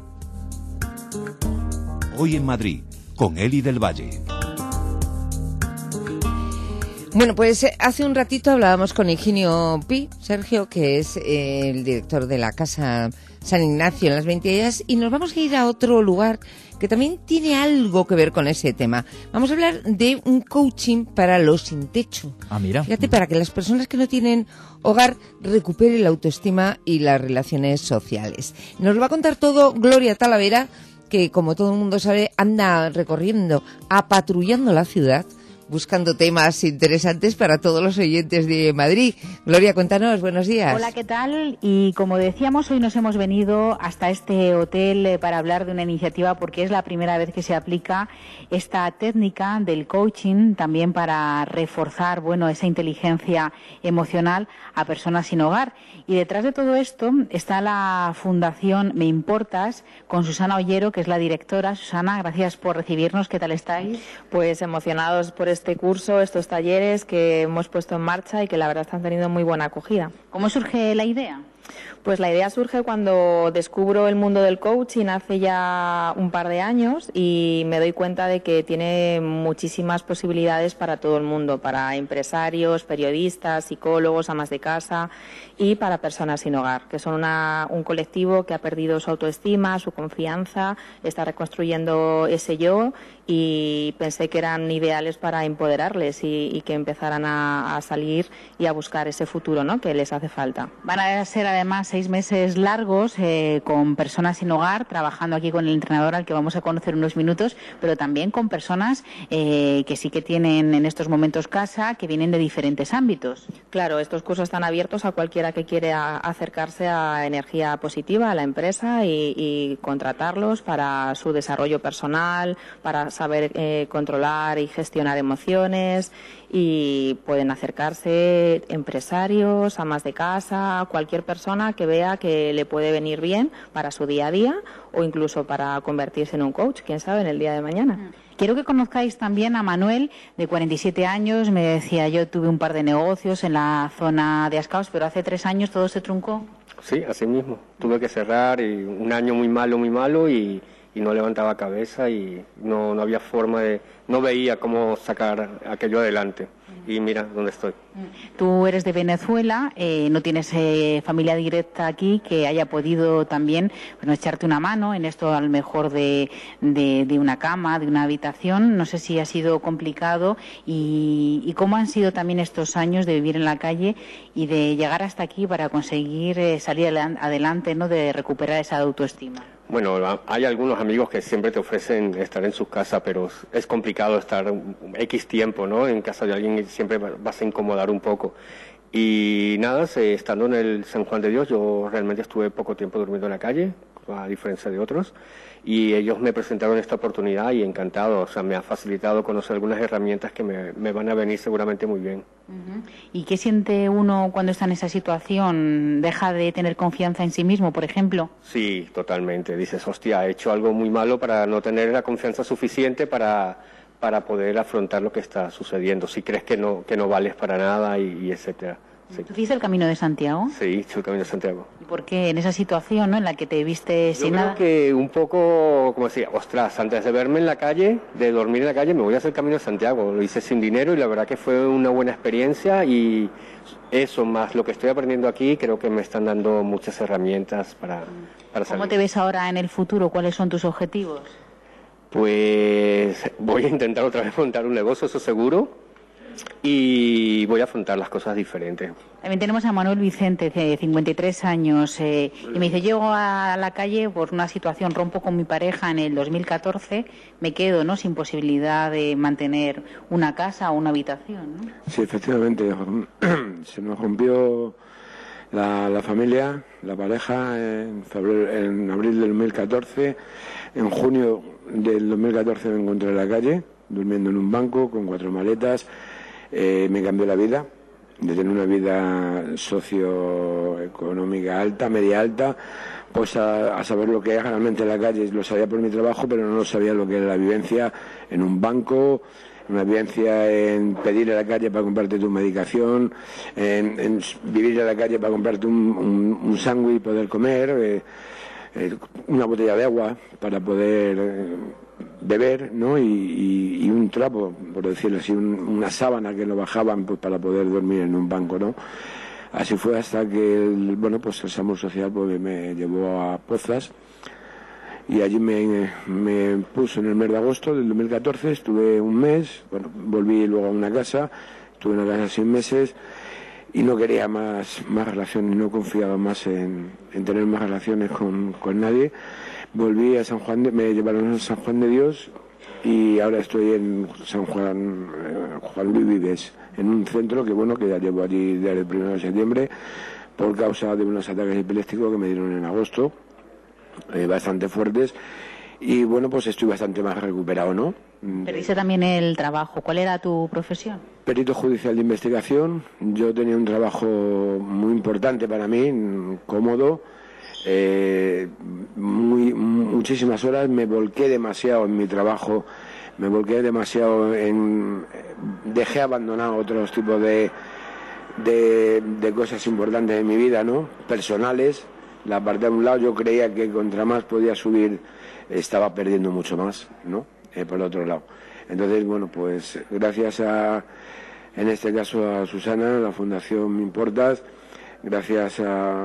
Hoy en Madrid, con Eli del Valle. Bueno, pues hace un ratito hablábamos con Higinio Pi, Sergio, que es eh, el director de la Casa San Ignacio en Las Ventillas, y nos vamos a ir a otro lugar que también tiene algo que ver con ese tema. Vamos a hablar de un coaching para los sin techo. Ah, mira. Fíjate, para que las personas que no tienen hogar recuperen la autoestima y las relaciones sociales. Nos lo va a contar todo Gloria Talavera, que como todo el mundo sabe, anda recorriendo, apatrullando la ciudad, buscando temas interesantes para todos los oyentes de Madrid. Gloria, cuéntanos, buenos días. Hola, ¿qué tal? Y como decíamos, hoy nos hemos venido hasta este hotel para hablar de una iniciativa porque es la primera vez que se aplica esta técnica del coaching también para reforzar, bueno, esa inteligencia emocional a personas sin hogar. Y detrás de todo esto está la Fundación Me Importas con Susana Ollero, que es la directora. Susana, gracias por recibirnos. ¿Qué tal estáis? Pues emocionados por este curso, estos talleres que hemos puesto en marcha y que la verdad están teniendo muy buena acogida. ¿Cómo surge la idea? Pues la idea surge cuando descubro el mundo del coaching hace ya un par de años y me doy cuenta de que tiene muchísimas posibilidades para todo el mundo, para empresarios, periodistas, psicólogos, amas de casa y para personas sin hogar, que son una, un colectivo que ha perdido su autoestima, su confianza, está reconstruyendo ese yo y pensé que eran ideales para empoderarles y, y que empezaran a, a salir y a buscar ese futuro, ¿no?, que les hace falta. Van a ser además seis meses largos eh, con personas sin hogar, trabajando aquí con el entrenador al que vamos a conocer unos minutos, pero también con personas eh, que sí que tienen en estos momentos casa, que vienen de diferentes ámbitos. Claro, estos cursos están abiertos a cualquiera que quiera acercarse a Energía Positiva, a la empresa, y, y contratarlos para su desarrollo personal, para saber eh, controlar y gestionar emociones, y pueden acercarse empresarios, amas de casa, cualquier persona que vea que le puede venir bien para su día a día o incluso para convertirse en un coach, quién sabe, en el día de mañana. Quiero que conozcáis también a Manuel, de cuarenta y siete años. Me decía, yo tuve un par de negocios en la zona de Ascaos, pero hace tres años todo se truncó. Sí, así mismo. Tuve que cerrar, y un año muy malo, muy malo, y, y no levantaba cabeza y no, no había forma de... no veía cómo sacar aquello adelante. Y mira dónde estoy. Tú eres de Venezuela, eh, no tienes eh, familia directa aquí que haya podido también, bueno, echarte una mano en esto, a lo mejor de, de, de una cama, de una habitación. No sé si ha sido complicado y, y cómo han sido también estos años de vivir en la calle y de llegar hasta aquí para conseguir eh, salir adelante, ¿no?, de recuperar esa autoestima. Bueno, hay algunos amigos que siempre te ofrecen estar en sus casas, pero es complicado estar X tiempo, ¿no?, en casa de alguien, y siempre vas a incomodar un poco. Y nada, estando en el San Juan de Dios, yo realmente estuve poco tiempo durmiendo en la calle, a diferencia de otros, y ellos me presentaron esta oportunidad y encantado. O sea, me ha facilitado conocer algunas herramientas que me, me van a venir seguramente muy bien. Uh-huh. ¿Y qué siente uno cuando está en esa situación? ¿Deja de tener confianza en sí mismo, por ejemplo? Sí, totalmente. Dices, hostia, he hecho algo muy malo para no tener la confianza suficiente para, para poder afrontar lo que está sucediendo. Si crees que no, que no vales para nada y, y etcétera. Sí. ¿Tú hiciste el Camino de Santiago? Sí, hice el Camino de Santiago. ¿Y por qué en esa situación, ¿no?, en la que te viste sin Yo nada? creo que un poco, como decía, ostras, antes de verme en la calle, de dormir en la calle, me voy a hacer el Camino de Santiago. Lo hice sin dinero y la verdad que fue una buena experiencia, y eso más lo que estoy aprendiendo aquí, creo que me están dando muchas herramientas para, para salir. ¿Cómo te ves ahora en el futuro? ¿Cuáles son tus objetivos? Pues voy a intentar otra vez montar un negocio, eso seguro. Y voy a afrontar las cosas diferentes. También tenemos a Manuel Vicente, de cincuenta y tres años, eh, y me dice, llego a la calle por una situación, rompo con mi pareja en el dos mil catorce, me quedo, ¿no?, sin posibilidad de mantener una casa o una habitación, ¿no? Sí, efectivamente, se nos rompió la, la familia, la pareja, en, febrero, en abril del dos mil catorce. En junio del dos mil catorce me encontré en la calle, durmiendo en un banco con cuatro maletas. Eh, me cambió la vida, de tener una vida socioeconómica alta, media alta, pues a, a saber lo que es realmente en la calle. Lo sabía por mi trabajo, pero no lo sabía lo que era la vivencia en un banco, una vivencia en pedir a la calle para comprarte tu medicación, en, en vivir a la calle para comprarte un, un, un sándwich y poder comer, eh, eh, una botella de agua para poder... Eh, beber, ¿no? Y, y, y un trapo, por decirlo así, un, una sábana que lo bajaban, pues, para poder dormir en un banco, ¿no? Así fue hasta que el, bueno, pues el SAMUR social, pues, me llevó a Pozas, y allí me, me puso en el mes de agosto del dos mil catorce. Estuve un mes, bueno, volví luego a una casa, estuve en una casa seis meses y no quería más, más relaciones, no confiaba más en, en tener más relaciones con, con nadie. Volví a San Juan, de, me llevaron a San Juan de Dios, y ahora estoy en San Juan, eh, Juan Luis Vives, en un centro que, bueno, que ya llevo allí desde el primero de septiembre por causa de unos ataques epilépticos que me dieron en agosto, eh, bastante fuertes, y bueno, pues estoy bastante más recuperado, ¿no? Perdiste también el trabajo. ¿Cuál era tu profesión? Perito judicial de investigación. Yo tenía un trabajo muy importante para mí, cómodo. Eh, muy, muchísimas horas, me volqué demasiado en mi trabajo, me volqué demasiado en... dejé abandonado otros tipos de, de, de cosas importantes de mi vida, ¿no?, personales. La parte de un lado, yo creía que contra más podía subir, estaba perdiendo mucho más, ¿no?, eh, por el otro lado. Entonces, bueno, pues gracias a, en este caso, a Susana, a la Fundación Me Importas, gracias a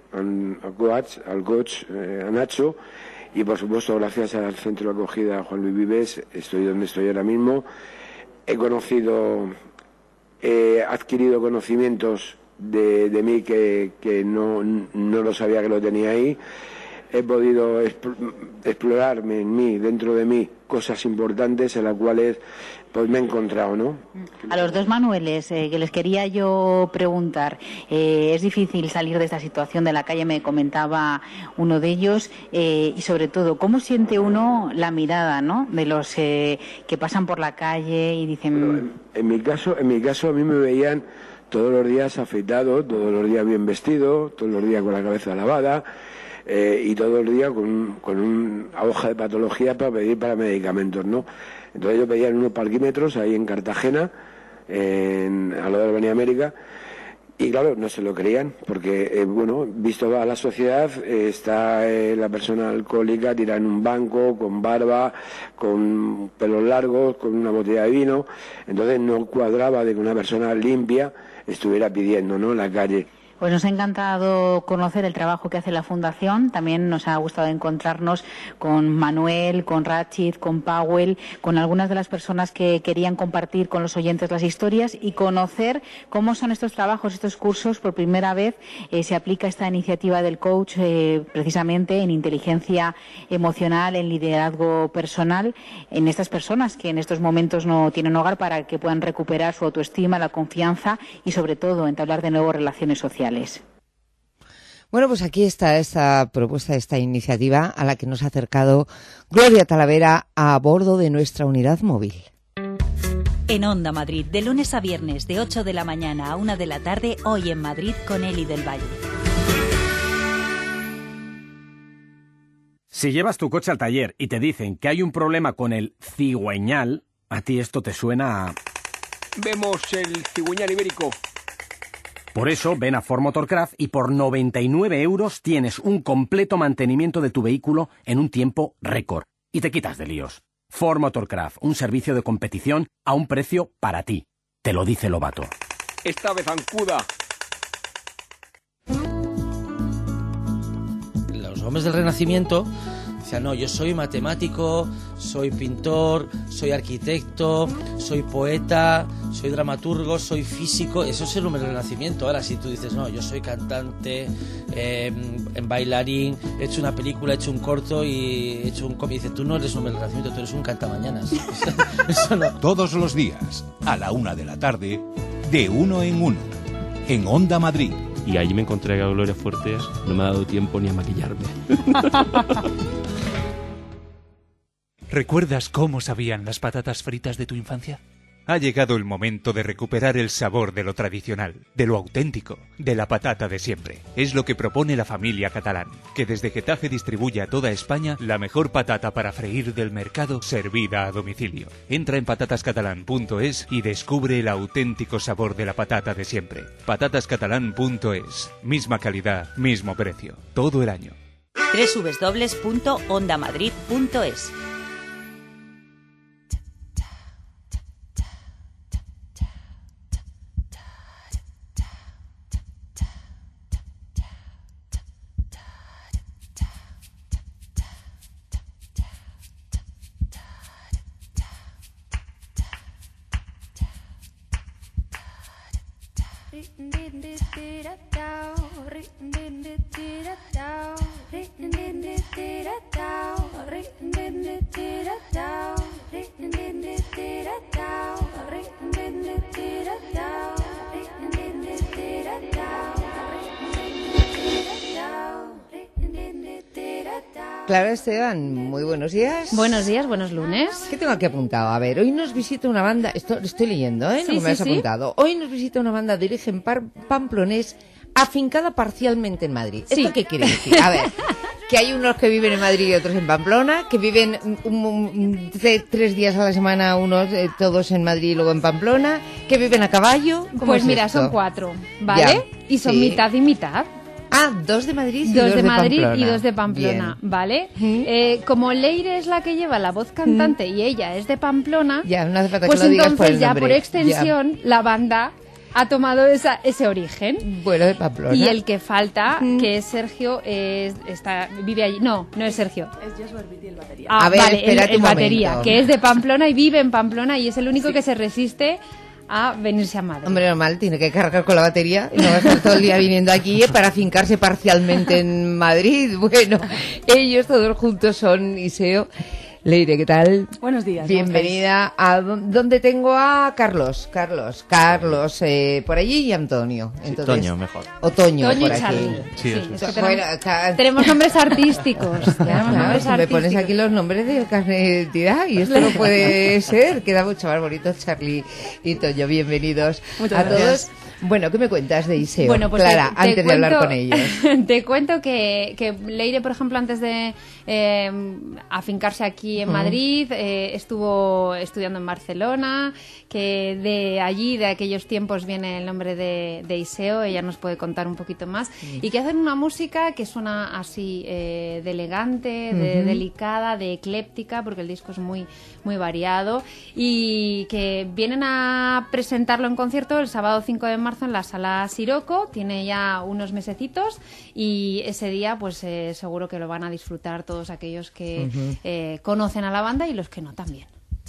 al coach, al coach eh, a Nacho, y por supuesto gracias al centro de acogida Juan Luis Vives, estoy donde estoy ahora mismo. He conocido, he adquirido conocimientos de, de mí que, que no, no lo sabía que lo tenía ahí. He podido explorarme en mí, dentro de mí, cosas importantes en las cuales pues me he encontrado, ¿no? A los dos Manueles, eh, que les quería yo preguntar, eh, es difícil salir de esta situación de la calle, me comentaba uno de ellos, eh, y sobre todo, ¿cómo siente uno la mirada, ¿no?, de los eh, que pasan por la calle y dicen... Bueno, en, en mi caso, en mi caso a mí me veían todos los días afeitado, todos los días bien vestido, todos los días con la cabeza lavada, eh, y todos los días con, con una hoja de patología para pedir para medicamentos, ¿no? Entonces yo pedía unos parquímetros ahí en Cartagena, en, a lo de Avenida América, y claro, no se lo creían, porque, eh, bueno, visto a la sociedad, eh, está eh, la persona alcohólica tirada en un banco, con barba, con pelos largos, con una botella de vino, entonces no cuadraba de que una persona limpia estuviera pidiendo, ¿no?, en la calle. Pues nos ha encantado conocer el trabajo que hace la Fundación. También nos ha gustado encontrarnos con Manuel, con Rachid, con Powell, con algunas de las personas que querían compartir con los oyentes las historias y conocer cómo son estos trabajos, estos cursos. Por primera vez eh, se aplica esta iniciativa del coach eh, precisamente en inteligencia emocional, en liderazgo personal, en estas personas que en estos momentos no tienen hogar, para que puedan recuperar su autoestima, la confianza y sobre todo entablar de nuevo relaciones sociales. Bueno, pues aquí está esta propuesta, esta iniciativa a la que nos ha acercado Gloria Talavera a bordo de nuestra unidad móvil. En Onda Madrid, de lunes a viernes, de ocho de la mañana a una de la tarde, hoy en Madrid con Eli del Valle. Si llevas tu coche al taller y te dicen que hay un problema con el cigüeñal, a ti esto te suena a... Vemos el cigüeñal ibérico. Por eso, ven a Ford Motorcraft y por noventa y nueve euros tienes un completo mantenimiento de tu vehículo en un tiempo récord. Y te quitas de líos. Ford Motorcraft, un servicio de competición a un precio para ti. Te lo dice Lobato. Esta vez zancuda. Los hombres del Renacimiento decían, no, yo soy matemático, soy pintor, soy arquitecto, soy poeta, soy dramaturgo, soy físico. Eso es el hombre del Renacimiento. Ahora, si tú dices, no, yo soy cantante, eh, bailarín, he hecho una película, he hecho un corto y he hecho un cómic, dices, tú no eres un hombre del Renacimiento, tú eres un cantamañanas. Eso no. Todos los días, a la una de la tarde, de uno en uno, en Onda Madrid. Y allí me encontré a Gloria Fuertes, no me ha dado tiempo ni a maquillarme. ¿Recuerdas cómo sabían las patatas fritas de tu infancia? Ha llegado el momento de recuperar el sabor de lo tradicional, de lo auténtico, de la patata de siempre. Es lo que propone la familia Catalán, que desde Getafe distribuye a toda España la mejor patata para freír del mercado servida a domicilio. Entra en patatas catalán punto es y descubre el auténtico sabor de la patata de siempre. patatas catalán punto es. Misma calidad, mismo precio. Todo el año. doble u doble u doble u punto onda madrid punto es. Clara Esteban, muy buenos días. Buenos días, buenos lunes. ¿Qué tengo aquí apuntado? A ver, hoy nos visita una banda, esto lo estoy leyendo, ¿eh? Sí, no me sí, has sí. apuntado. Hoy nos visita una banda de origen par- pamplonés afincada parcialmente en Madrid. Sí. ¿Esto qué quiere decir? A ver, que hay unos que viven en Madrid y otros en Pamplona, que viven un, un, un, tre- tres días a la semana, unos eh, todos en Madrid y luego en Pamplona, que viven a caballo. ¿Cómo Pues es mira, esto? son cuatro, ¿vale? Ya, Y son sí. mitad y mitad. Ah, dos de Madrid y Dos, dos de de Madrid Pamplona. y dos de Pamplona, Bien. ¿vale? Eh, como Leire es la que lleva la voz cantante y ella es de Pamplona, Ya, no hace falta pues que lo digas por entonces el ya nombre. por extensión la banda ha tomado esa, ese origen. Bueno, de Pamplona. Y el que falta, que es Sergio, es, está, vive allí. No, no es Sergio. Es Joshua Arbiti, el batería. Ah, A ver, vale, el, espérate el un batería, momento. que es de Pamplona y vive en Pamplona y es el único que se resiste a venirse a Madrid. Hombre, normal, tiene que cargar con la batería y no va a estar todo el día viniendo aquí para fincarse parcialmente en Madrid. Bueno, ellos todos juntos son Iseo. Leire, ¿qué tal? Buenos días. Bienvenida a donde tengo a Carlos, Carlos, Carlos, eh, por allí y Antonio. Entonces, Toño, mejor. Otoño, Toño por y aquí. Charlie. Sí, Sí, eso es es. que Bueno, tenemos, acá- tenemos nombres artísticos. Ya, tenemos claro, nombres si me pones artísticos. aquí los nombres del carnet de identidad y esto no puede ser, queda mucho más bonito. Charlie y Toño, bienvenidos Muchas a gracias. todos. Bueno, ¿qué me cuentas de Iseo? Bueno, pues Clara, te- te antes de hablar cuento- con ellos. Te cuento que, que Leire, por ejemplo, antes de eh, afincarse aquí en Ujú. Madrid, eh, estuvo estudiando en Barcelona, que de allí, de aquellos tiempos, viene el nombre de, de Iseo, ella nos puede contar un poquito más, y que hacen una música que suena así eh, de elegante, de Ujú. delicada, de ecléptica, porque el disco es muy, muy variado, y que vienen a presentarlo en concierto el sábado cinco de marzo en la Sala Siroco. Tiene ya unos mesecitos y ese día pues eh, seguro que lo van a disfrutar todos aquellos que Ujú. eh, conocen a la banda y los que no también.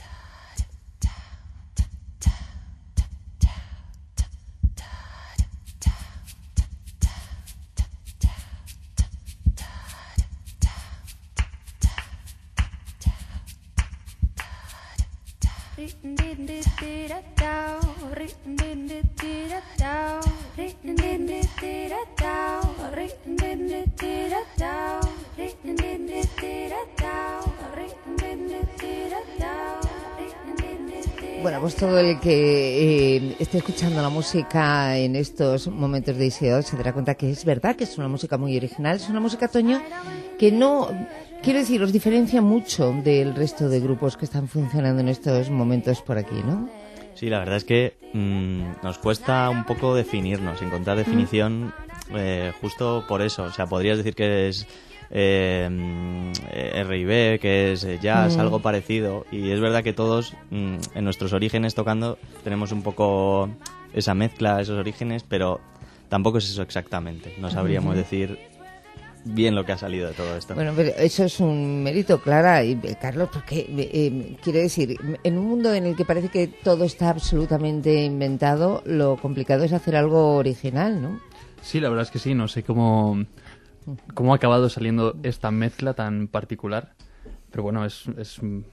Bueno, pues todo el que eh, esté escuchando la música en estos momentos de Iseo se dará cuenta que es verdad que es una música muy original, es una música, Toño, que no, quiero decir, os diferencia mucho del resto de grupos que están funcionando en estos momentos por aquí, ¿no? Sí, la verdad es que mmm, nos cuesta un poco definirnos, encontrar definición eh, justo por eso. O sea, podrías decir que es eh, R y B, que es jazz, Mm. algo parecido. Y es verdad que todos mmm, en nuestros orígenes tocando tenemos un poco esa mezcla, esos orígenes, pero tampoco es eso exactamente. No sabríamos Ujú. decir bien lo que ha salido de todo esto. Bueno, pero eso es un mérito, Clara y eh, Carlos, porque eh, eh, quiero decir, en un mundo en el que parece que todo está absolutamente inventado, lo complicado es hacer algo original, ¿no? Sí, la verdad es que sí, no sé cómo, cómo ha acabado saliendo esta mezcla tan particular, pero bueno, es, es un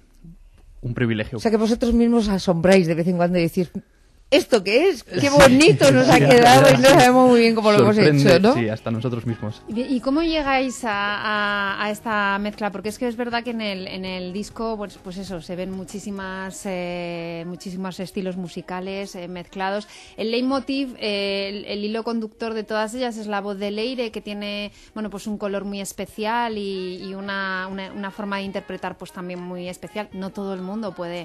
un privilegio. O sea que vosotros mismos asombráis de vez en cuando y decís, ¿esto qué es? ¡Qué bonito nos ha Sí, quedado! Y no sí. sabemos muy bien cómo lo hemos Sorprende, hecho, ¿no? Sí, hasta nosotros mismos. ¿Y y cómo llegáis a, a- a esta mezcla? Porque es que es verdad que en el, en el disco, pues, pues eso, se ven muchísimas, eh, muchísimos estilos musicales eh, mezclados. El leitmotiv, eh, el, el hilo conductor de todas ellas es la voz de Leire, que tiene, bueno, pues un color muy especial y, y una, una, una forma de interpretar pues también muy especial. No todo el mundo puede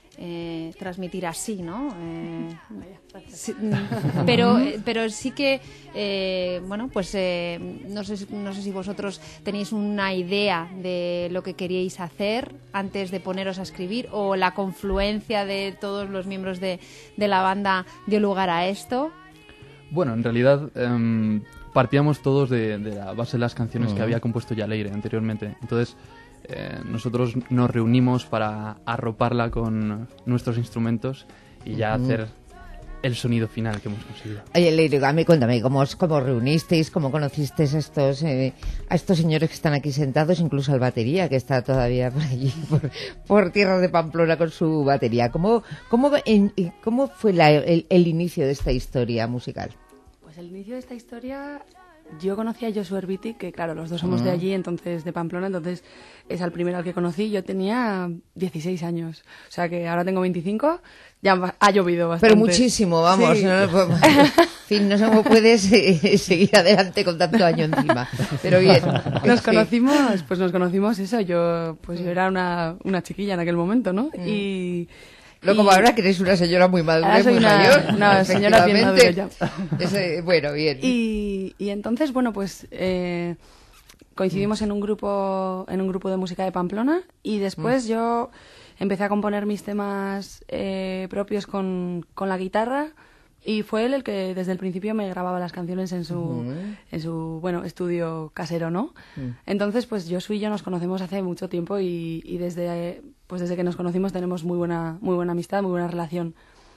eh, transmitir así, ¿no? Eh, sí, mm, pero, eh, pero sí que, eh, bueno, pues eh, no sé, si- no sé si vosotros tenéis una idea de lo que queríais hacer antes de poneros a escribir, o la confluencia de todos los miembros de, de la banda dio lugar a esto. Bueno, en realidad em, partíamos todos de, de la base de las canciones Ujú. que había compuesto ya Leire anteriormente. Entonces, eh, nosotros nos reunimos para arroparla con nuestros instrumentos y ya Ujú. hacer el sonido final que hemos conseguido. Oye, Leire, a mí cuéntame, ¿cómo os, cómo os reunisteis? ¿Cómo conocisteis a estos, eh, a estos señores que están aquí sentados? Incluso al batería, que está todavía por allí, por, por tierra de Pamplona con su batería. ¿Cómo, cómo, en- cómo fue la- el, el inicio de esta historia musical? Pues el inicio de esta historia, yo conocí a Joshua Herbiti, que claro, los dos somos de Ah. allí, entonces de Pamplona, entonces es el primero al que conocí. Yo tenía dieciséis años, o sea que ahora tengo veinticinco, ya va- ha llovido bastante. Pero muchísimo, vamos. Sí. ¿no? En fin, no sé cómo puedes eh, seguir adelante con tanto año encima. Pero bien. Nos Sí. conocimos, pues nos conocimos eso, yo pues yo era una, una chiquilla en aquel momento, ¿no? Y... Luego, como y- ahora que eres una señora muy madura, Ahora soy muy una- mayor. una señora bien madura ya. efectivamente. Ese- bueno, bien. Y, y entonces, bueno, pues eh, coincidimos en un grupo en un grupo de música de Pamplona y después Mm. yo empecé a componer mis temas eh, propios con, con la guitarra y fue él el que desde el principio me grababa las canciones en su Ujú. en su bueno estudio casero, ¿no? Mm. Entonces, pues Josu y yo nos conocemos hace mucho tiempo y, y desde pues desde que nos conocimos tenemos muy buena muy buena amistad, muy buena relación.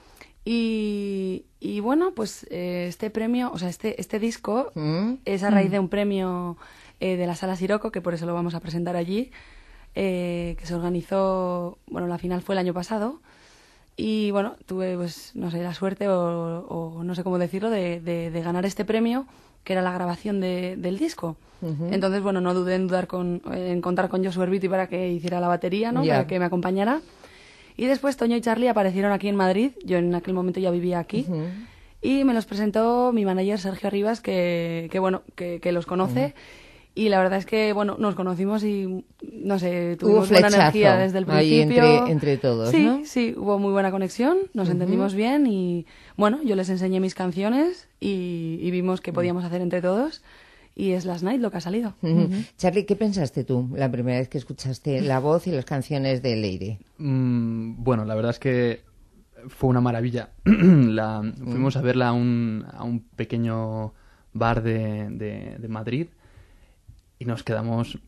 Y, y bueno, pues eh, este premio, o sea, este, este disco ¿Mm? es a raíz de un premio eh, de la Sala Siroco, que por eso lo vamos a presentar allí, eh, que se organizó, bueno, la final fue el año pasado. Y bueno, tuve, pues, no sé, la suerte o, o no sé cómo decirlo, de, de, de ganar este premio, que era la grabación de, del disco. Ujú. Entonces, bueno, no dudé en, dudar con, en contar con Josu Erviti para que hiciera la batería, ¿no? Ya. Para que me acompañara. Y después Toño y Charlie aparecieron aquí en Madrid. Yo en aquel momento ya vivía aquí. Ujú. Y me los presentó mi manager Sergio Arribas, que, que bueno, que, que los conoce. Ujú. Y la verdad es que, bueno, nos conocimos y, no sé, Hubo tuvimos buena flechazo energía desde el ahí principio. entre- entre todos, sí, ¿no? Sí, hubo muy buena conexión, nos Ujú. entendimos bien y, bueno, yo les enseñé mis canciones y, y vimos que podíamos hacer entre todos. Y es Last Night lo que ha salido. Ujú. Charlie, ¿qué pensaste tú la primera vez que escuchaste la voz y las canciones de Leire? Mm, bueno, la verdad es que fue una maravilla. la, fuimos a verla a un, a un pequeño bar de, de, de Madrid y nos quedamos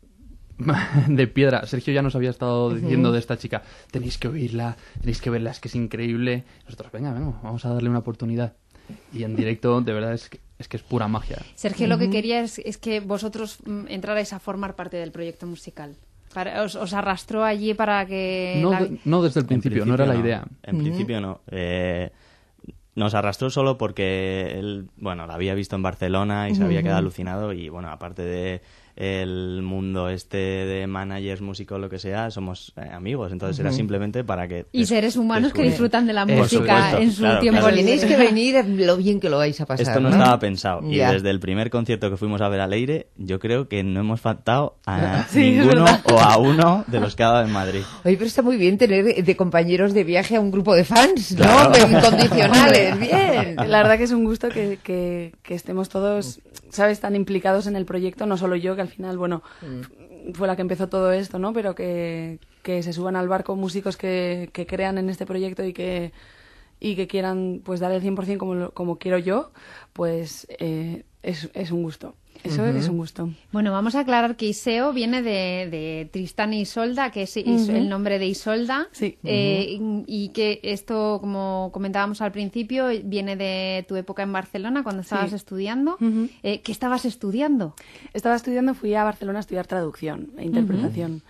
de piedra. Sergio ya nos había estado diciendo Ujú. de esta chica, tenéis que oírla, tenéis que verla, es que es increíble. Nosotros, venga, venga, vamos a darle una oportunidad. Y en directo, de verdad, es que es, que es pura magia. Sergio, lo que quería es, es que vosotros mm, entrarais a formar parte del proyecto musical. Para- os, os arrastró allí para que... No, la- de- no desde el En principio, no era la no. idea. En principio no. Eh, nos arrastró solo porque él, bueno, la había visto en Barcelona y se había Ujú. quedado alucinado y, bueno, aparte de el mundo este de managers, músicos, lo que sea, somos eh, amigos. Entonces era Ujú. simplemente para que... Y seres humanos que descubri- disfrutan de la Por música supuesto, en su claro, tiempo claro. libre. Tenéis que venir lo bien que lo vais a pasar. Esto no, ¿no? estaba pensado. Y Ya. desde el primer concierto que fuimos a ver a Leire, yo creo que no hemos faltado a Sí, es ninguno verdad. o a uno de los que ha dado en Madrid. Oye, pero está muy bien tener de compañeros de viaje a un grupo de fans, ¿no? Claro. Pero incondicionales, bien. La verdad que es un gusto que, que, que estemos todos, ¿sabes?, tan implicados en el proyecto, no solo yo, que al final, bueno, fue la que empezó todo esto, ¿no? Pero que, que se suban al barco músicos que, que crean en este proyecto y que, y que quieran pues dar el cien por ciento como, lo- como quiero yo, pues eh, es, es un gusto. Eso Ujú. es un gusto. Bueno, vamos a aclarar que Iseo viene de, de Tristán y Isolda, que es Is- Ujú. el nombre de Isolda. Sí. Eh, y, y que esto, como comentábamos al principio, viene de tu época en Barcelona, cuando estabas Sí. estudiando. Ujú. Eh, ¿Qué estabas estudiando? Estaba estudiando, fui a Barcelona a estudiar traducción e interpretación.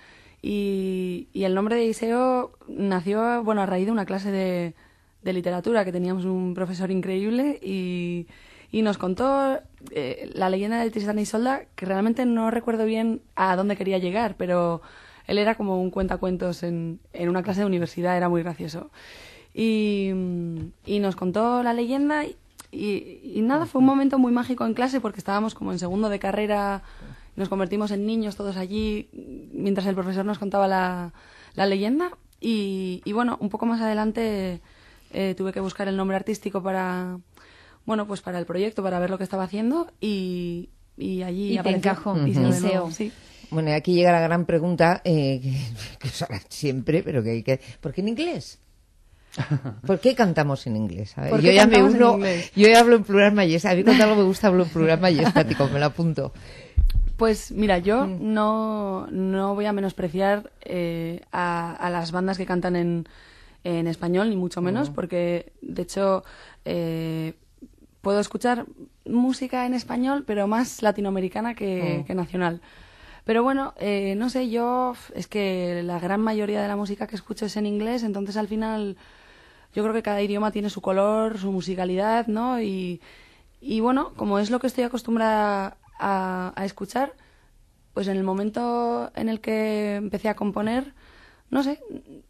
Y, y el nombre de Iseo nació, bueno, a raíz de una clase de, de literatura, que teníamos un profesor increíble y, y nos contó eh, la leyenda de Tristán y Isolda, que realmente no recuerdo bien a dónde quería llegar, pero él era como un cuentacuentos en, en una clase de universidad, era muy gracioso. Y, y nos contó la leyenda y, y, y nada, fue un momento muy mágico en clase porque estábamos como en segundo de carrera, nos convertimos en niños todos allí mientras el profesor nos contaba la, la leyenda y, y bueno, un poco más adelante eh, tuve que buscar el nombre artístico para, bueno, pues para el proyecto, para ver lo que estaba haciendo y, y allí Y te apareció. encajó, Iseo de Iseo. nuevo, sí. Bueno, y aquí llega la gran pregunta, eh, que, que os harán siempre, pero que hay que... ¿Por qué en inglés? ¿Por qué cantamos en inglés? A ver, ¿Por yo qué ya me cantamos en uno, inglés? yo ya hablo en plural majestático. A mí cuando algo me gusta hablo en plural majestático, me lo apunto. Pues mira, yo Mm. no, no voy a menospreciar eh, a, a las bandas que cantan en, en español, ni mucho menos, Mm. porque de hecho eh, puedo escuchar música en español, pero más latinoamericana que, Mm. que nacional. Pero bueno, eh, no sé, yo es que la gran mayoría de la música que escucho es en inglés, entonces al final yo creo que cada idioma tiene su color, su musicalidad, ¿no? Y, y bueno, como es lo que estoy acostumbrada a, a escuchar, pues en el momento en el que empecé a componer, no sé,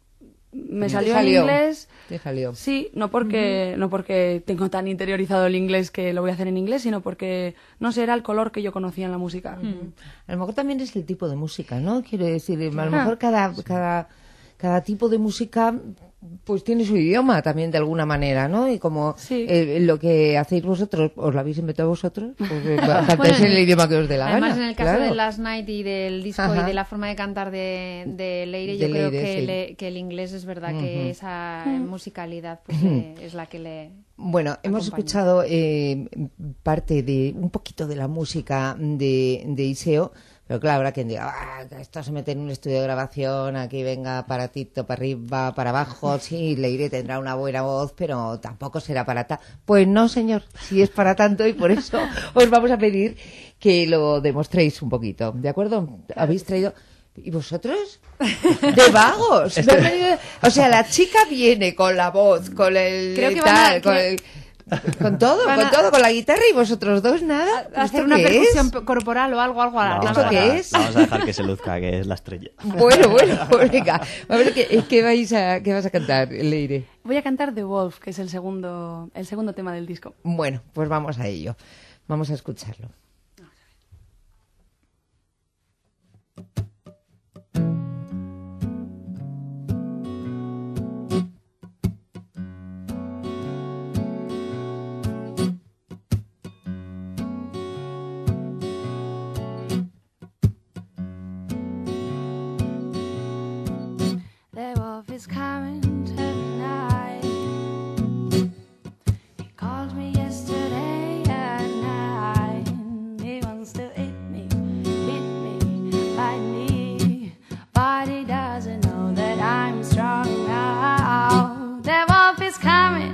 me Te salió, salió, en inglés. te salió. Sí, no porque, no porque tengo tan interiorizado el inglés que lo voy a hacer en inglés, sino porque, no sé, era el color que yo conocía en la música. A lo mejor también es el tipo de música, ¿no? Quiero decir, a lo Ah. mejor cada, cada, cada tipo de música pues tiene su idioma también de alguna manera, ¿no? Y como eh, lo que hacéis vosotros, os lo habéis inventado vosotros, pues eh, cantáis Bueno, en el idioma que os dé la Además, gana. en el caso claro. de Last Night y del disco Ajá. y de la forma de cantar de, de Leire, De yo creo Leire, que, sí. le- que el inglés es verdad Ujú. que esa eh, musicalidad pues, eh, es la que le... Bueno, hemos acompaña. escuchado eh, parte de un poquito de la música de, de Iseo, Pero claro, habrá quien diga, ah, esto se mete en un estudio de grabación, aquí venga aparatito para arriba, para abajo, sí, Leire tendrá una buena voz, pero tampoco será para tanto. Pues no, señor, sí es para tanto y por eso os vamos a pedir que lo demostréis un poquito, ¿de acuerdo? Habéis traído... ¿Y vosotros? De vagos. No han venido- O sea, la chica viene con la voz, con el... Creo que van tal, a- con que- el... Con todo, Van con a- todo, con la guitarra y vosotros dos nada. A hacer ¿Esto una qué percusión es? p- corporal o algo, algo a la Vamos ¿Esto a qué dejar- es? Vamos a dejar que se luzca, que es la estrella. Bueno, bueno, pues venga. A ver, ¿qué, qué vais a, qué vas a cantar, Leire? Voy a cantar The Wolf, que es el segundo, el segundo tema del disco. Bueno, pues vamos a ello. Vamos a escucharlo. The wolf is coming tonight. He called me yesterday at night. He wants to eat me, eat me, bite me. But he doesn't know that I'm strong now. The wolf is coming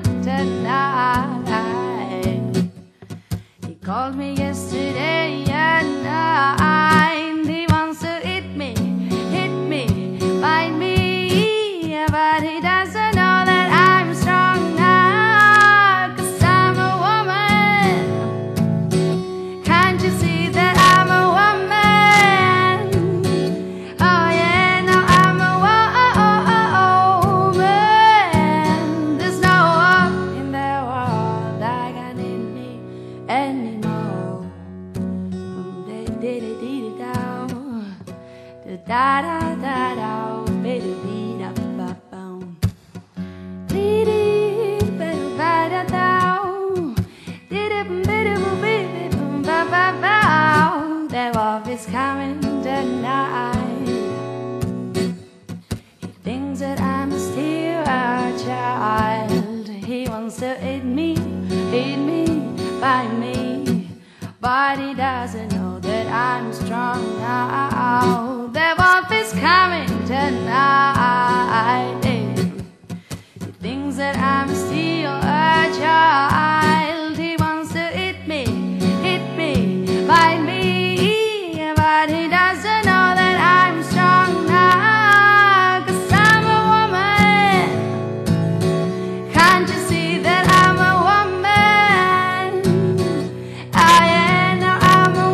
tonight. He called me yesterday at night. He wants to eat me, hit me, bite me. But he doesn't know that I'm strong now. 'Cause I'm a woman. Can't you see that I'm a woman? Oh yeah, now I'm a woman. There's no one in the world that can need me anymore. Da da da da, baby, da ba ba. Dee dee, baby, ba da da. Dee dee, baby, baby, ba ba ba. The wolf is coming tonight. He thinks that I'm still a child. He wants to eat me, eat me, bite me. But he doesn't know that I'm strong now. The wolf is coming tonight. He thinks that I'm still a child. He wants to eat me, hit me, bite me. But he doesn't know that I'm strong now. 'Cause I'm a woman. Can't you see that I'm a woman? I am, now I'm a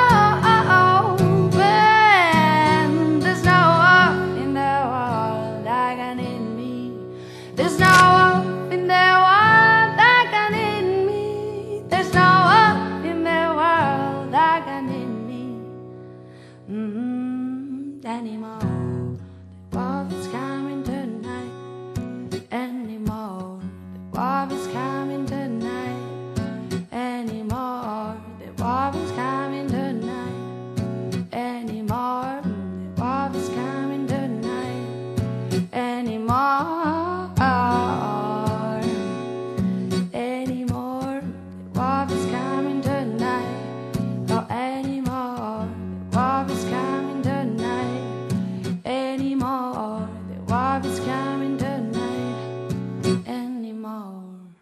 woman. There's no one in the world that can eat me. There's no one in the world that can eat me. There's no one in the world that can eat me. Mm-hmm. Anymore. The wolf is coming tonight. Anymore. The wolf is coming tonight. Anymore. The wolf is coming tonight. Anymore. The wolf is coming tonight. Anymore. Anymore. The wolf is coming tonight. Oh, anymore. The wolf is coming tonight. Anymore. The wolf is coming tonight. Anymore.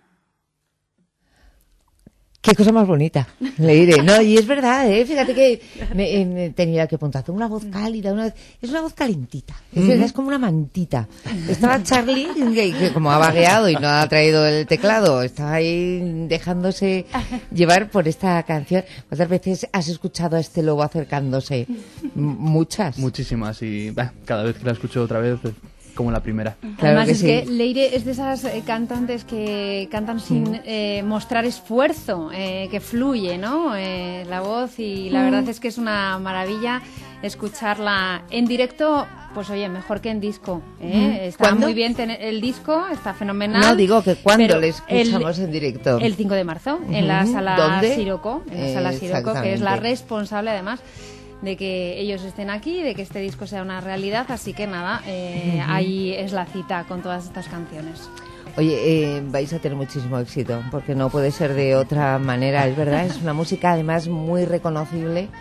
Qué cosa más bonita, Leire. No, y es verdad, ¿eh? Fíjate que me, eh, me tenía que apuntar. Una voz cálida, una, es una voz calentita. Es verdad, es como una mantita. Estaba Charlie, que, que como ha vagueado y no ha traído el teclado, estaba ahí dejándose llevar por esta canción. ¿Cuántas veces has escuchado a este lobo acercándose? M- Muchas. Muchísimas y bah, cada vez que la escucho otra vez es como la primera. Además es que Leire es de esas eh, cantantes que cantan sin Mm. eh, mostrar esfuerzo, eh, que fluye, ¿no? Eh, la voz y la Mm. verdad es que es una maravilla escucharla en directo, pues oye, mejor que en disco. ¿eh? Mm. Está ¿Cuándo? muy bien tener el disco, está fenomenal. No, digo que cuando pero le escuchamos el- en directo. El cinco de marzo, en la Ujú. sala ¿Dónde? Siroco, en la sala Siroco, que es la Exactamente. responsable además de que ellos estén aquí, de que este disco sea una realidad, así que nada, eh, Ujú. ahí es la cita con todas estas canciones. Oye, eh, vais a tener muchísimo éxito, porque no puede ser de otra manera, es verdad, es una música además muy reconocible,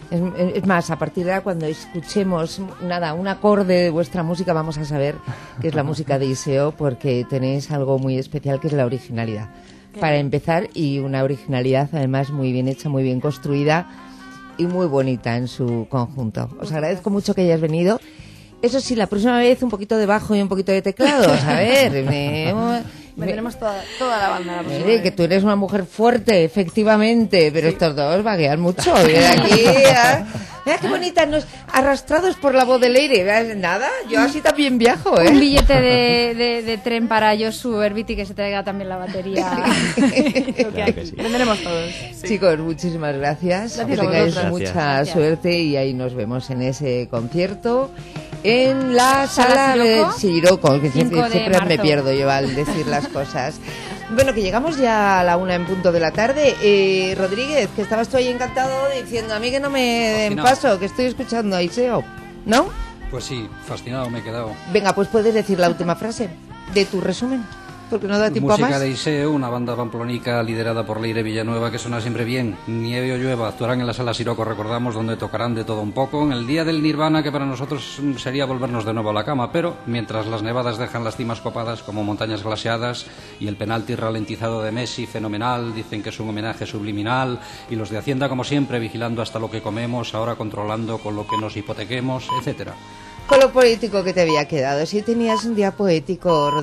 Es, es más, a partir de ahora, cuando escuchemos nada, un acorde de vuestra música, vamos a saber que es la música de Iseo, porque tenéis algo muy especial que es la originalidad. Para empezar, y una originalidad además muy bien hecha, muy bien construida y muy bonita en su conjunto. Os agradezco mucho que hayas venido. Eso sí, la próxima vez un poquito de bajo y un poquito de teclados. A ver, me, me, Vendremos toda, toda la banda la próxima Mire, vez. que tú eres una mujer fuerte, efectivamente, pero sí. Estos dos vaguean mucho. Mira aquí, ¿eh? Mira qué bonitas, nos arrastrados por la voz del aire. Nada, yo así también viajo, ¿eh? Un billete de, de, de tren para Josu Herbiti, que se traiga también la batería. Claro que sí. Vendremos todos. Sí. Chicos, muchísimas gracias. Gracias que tengáis gracias. mucha Gracias. suerte y ahí nos vemos en ese concierto. En la sala ¿Sala de Siroco? Siroco, que siempre, cinco de siempre me marzo. pierdo yo al decir las cosas. Bueno, que llegamos ya a la una en punto de la tarde. Eh, Rodríguez, que estabas tú ahí encantado diciendo a mí que no me den Fascinado. paso, que estoy escuchando a Iseo, ¿no? Pues sí, fascinado me he quedado. Venga, pues puedes decir la última frase de tu resumen, porque no da tiempo Música a más. de Iseo, una banda pamplonica liderada por Leire Villanueva que suena siempre bien. Nieve o llueva, actuarán en la sala Siroco, recordamos, donde tocarán de todo un poco. En el día del Nirvana, que para nosotros sería volvernos de nuevo a la cama, pero mientras las nevadas dejan las cimas copadas como montañas glaseadas y el penalti ralentizado de Messi, fenomenal, dicen que es un homenaje subliminal, y los de Hacienda, como siempre, vigilando hasta lo que comemos, ahora controlando con lo que nos hipotequemos, etcétera. Con lo político que te había quedado, si tenías un día poético,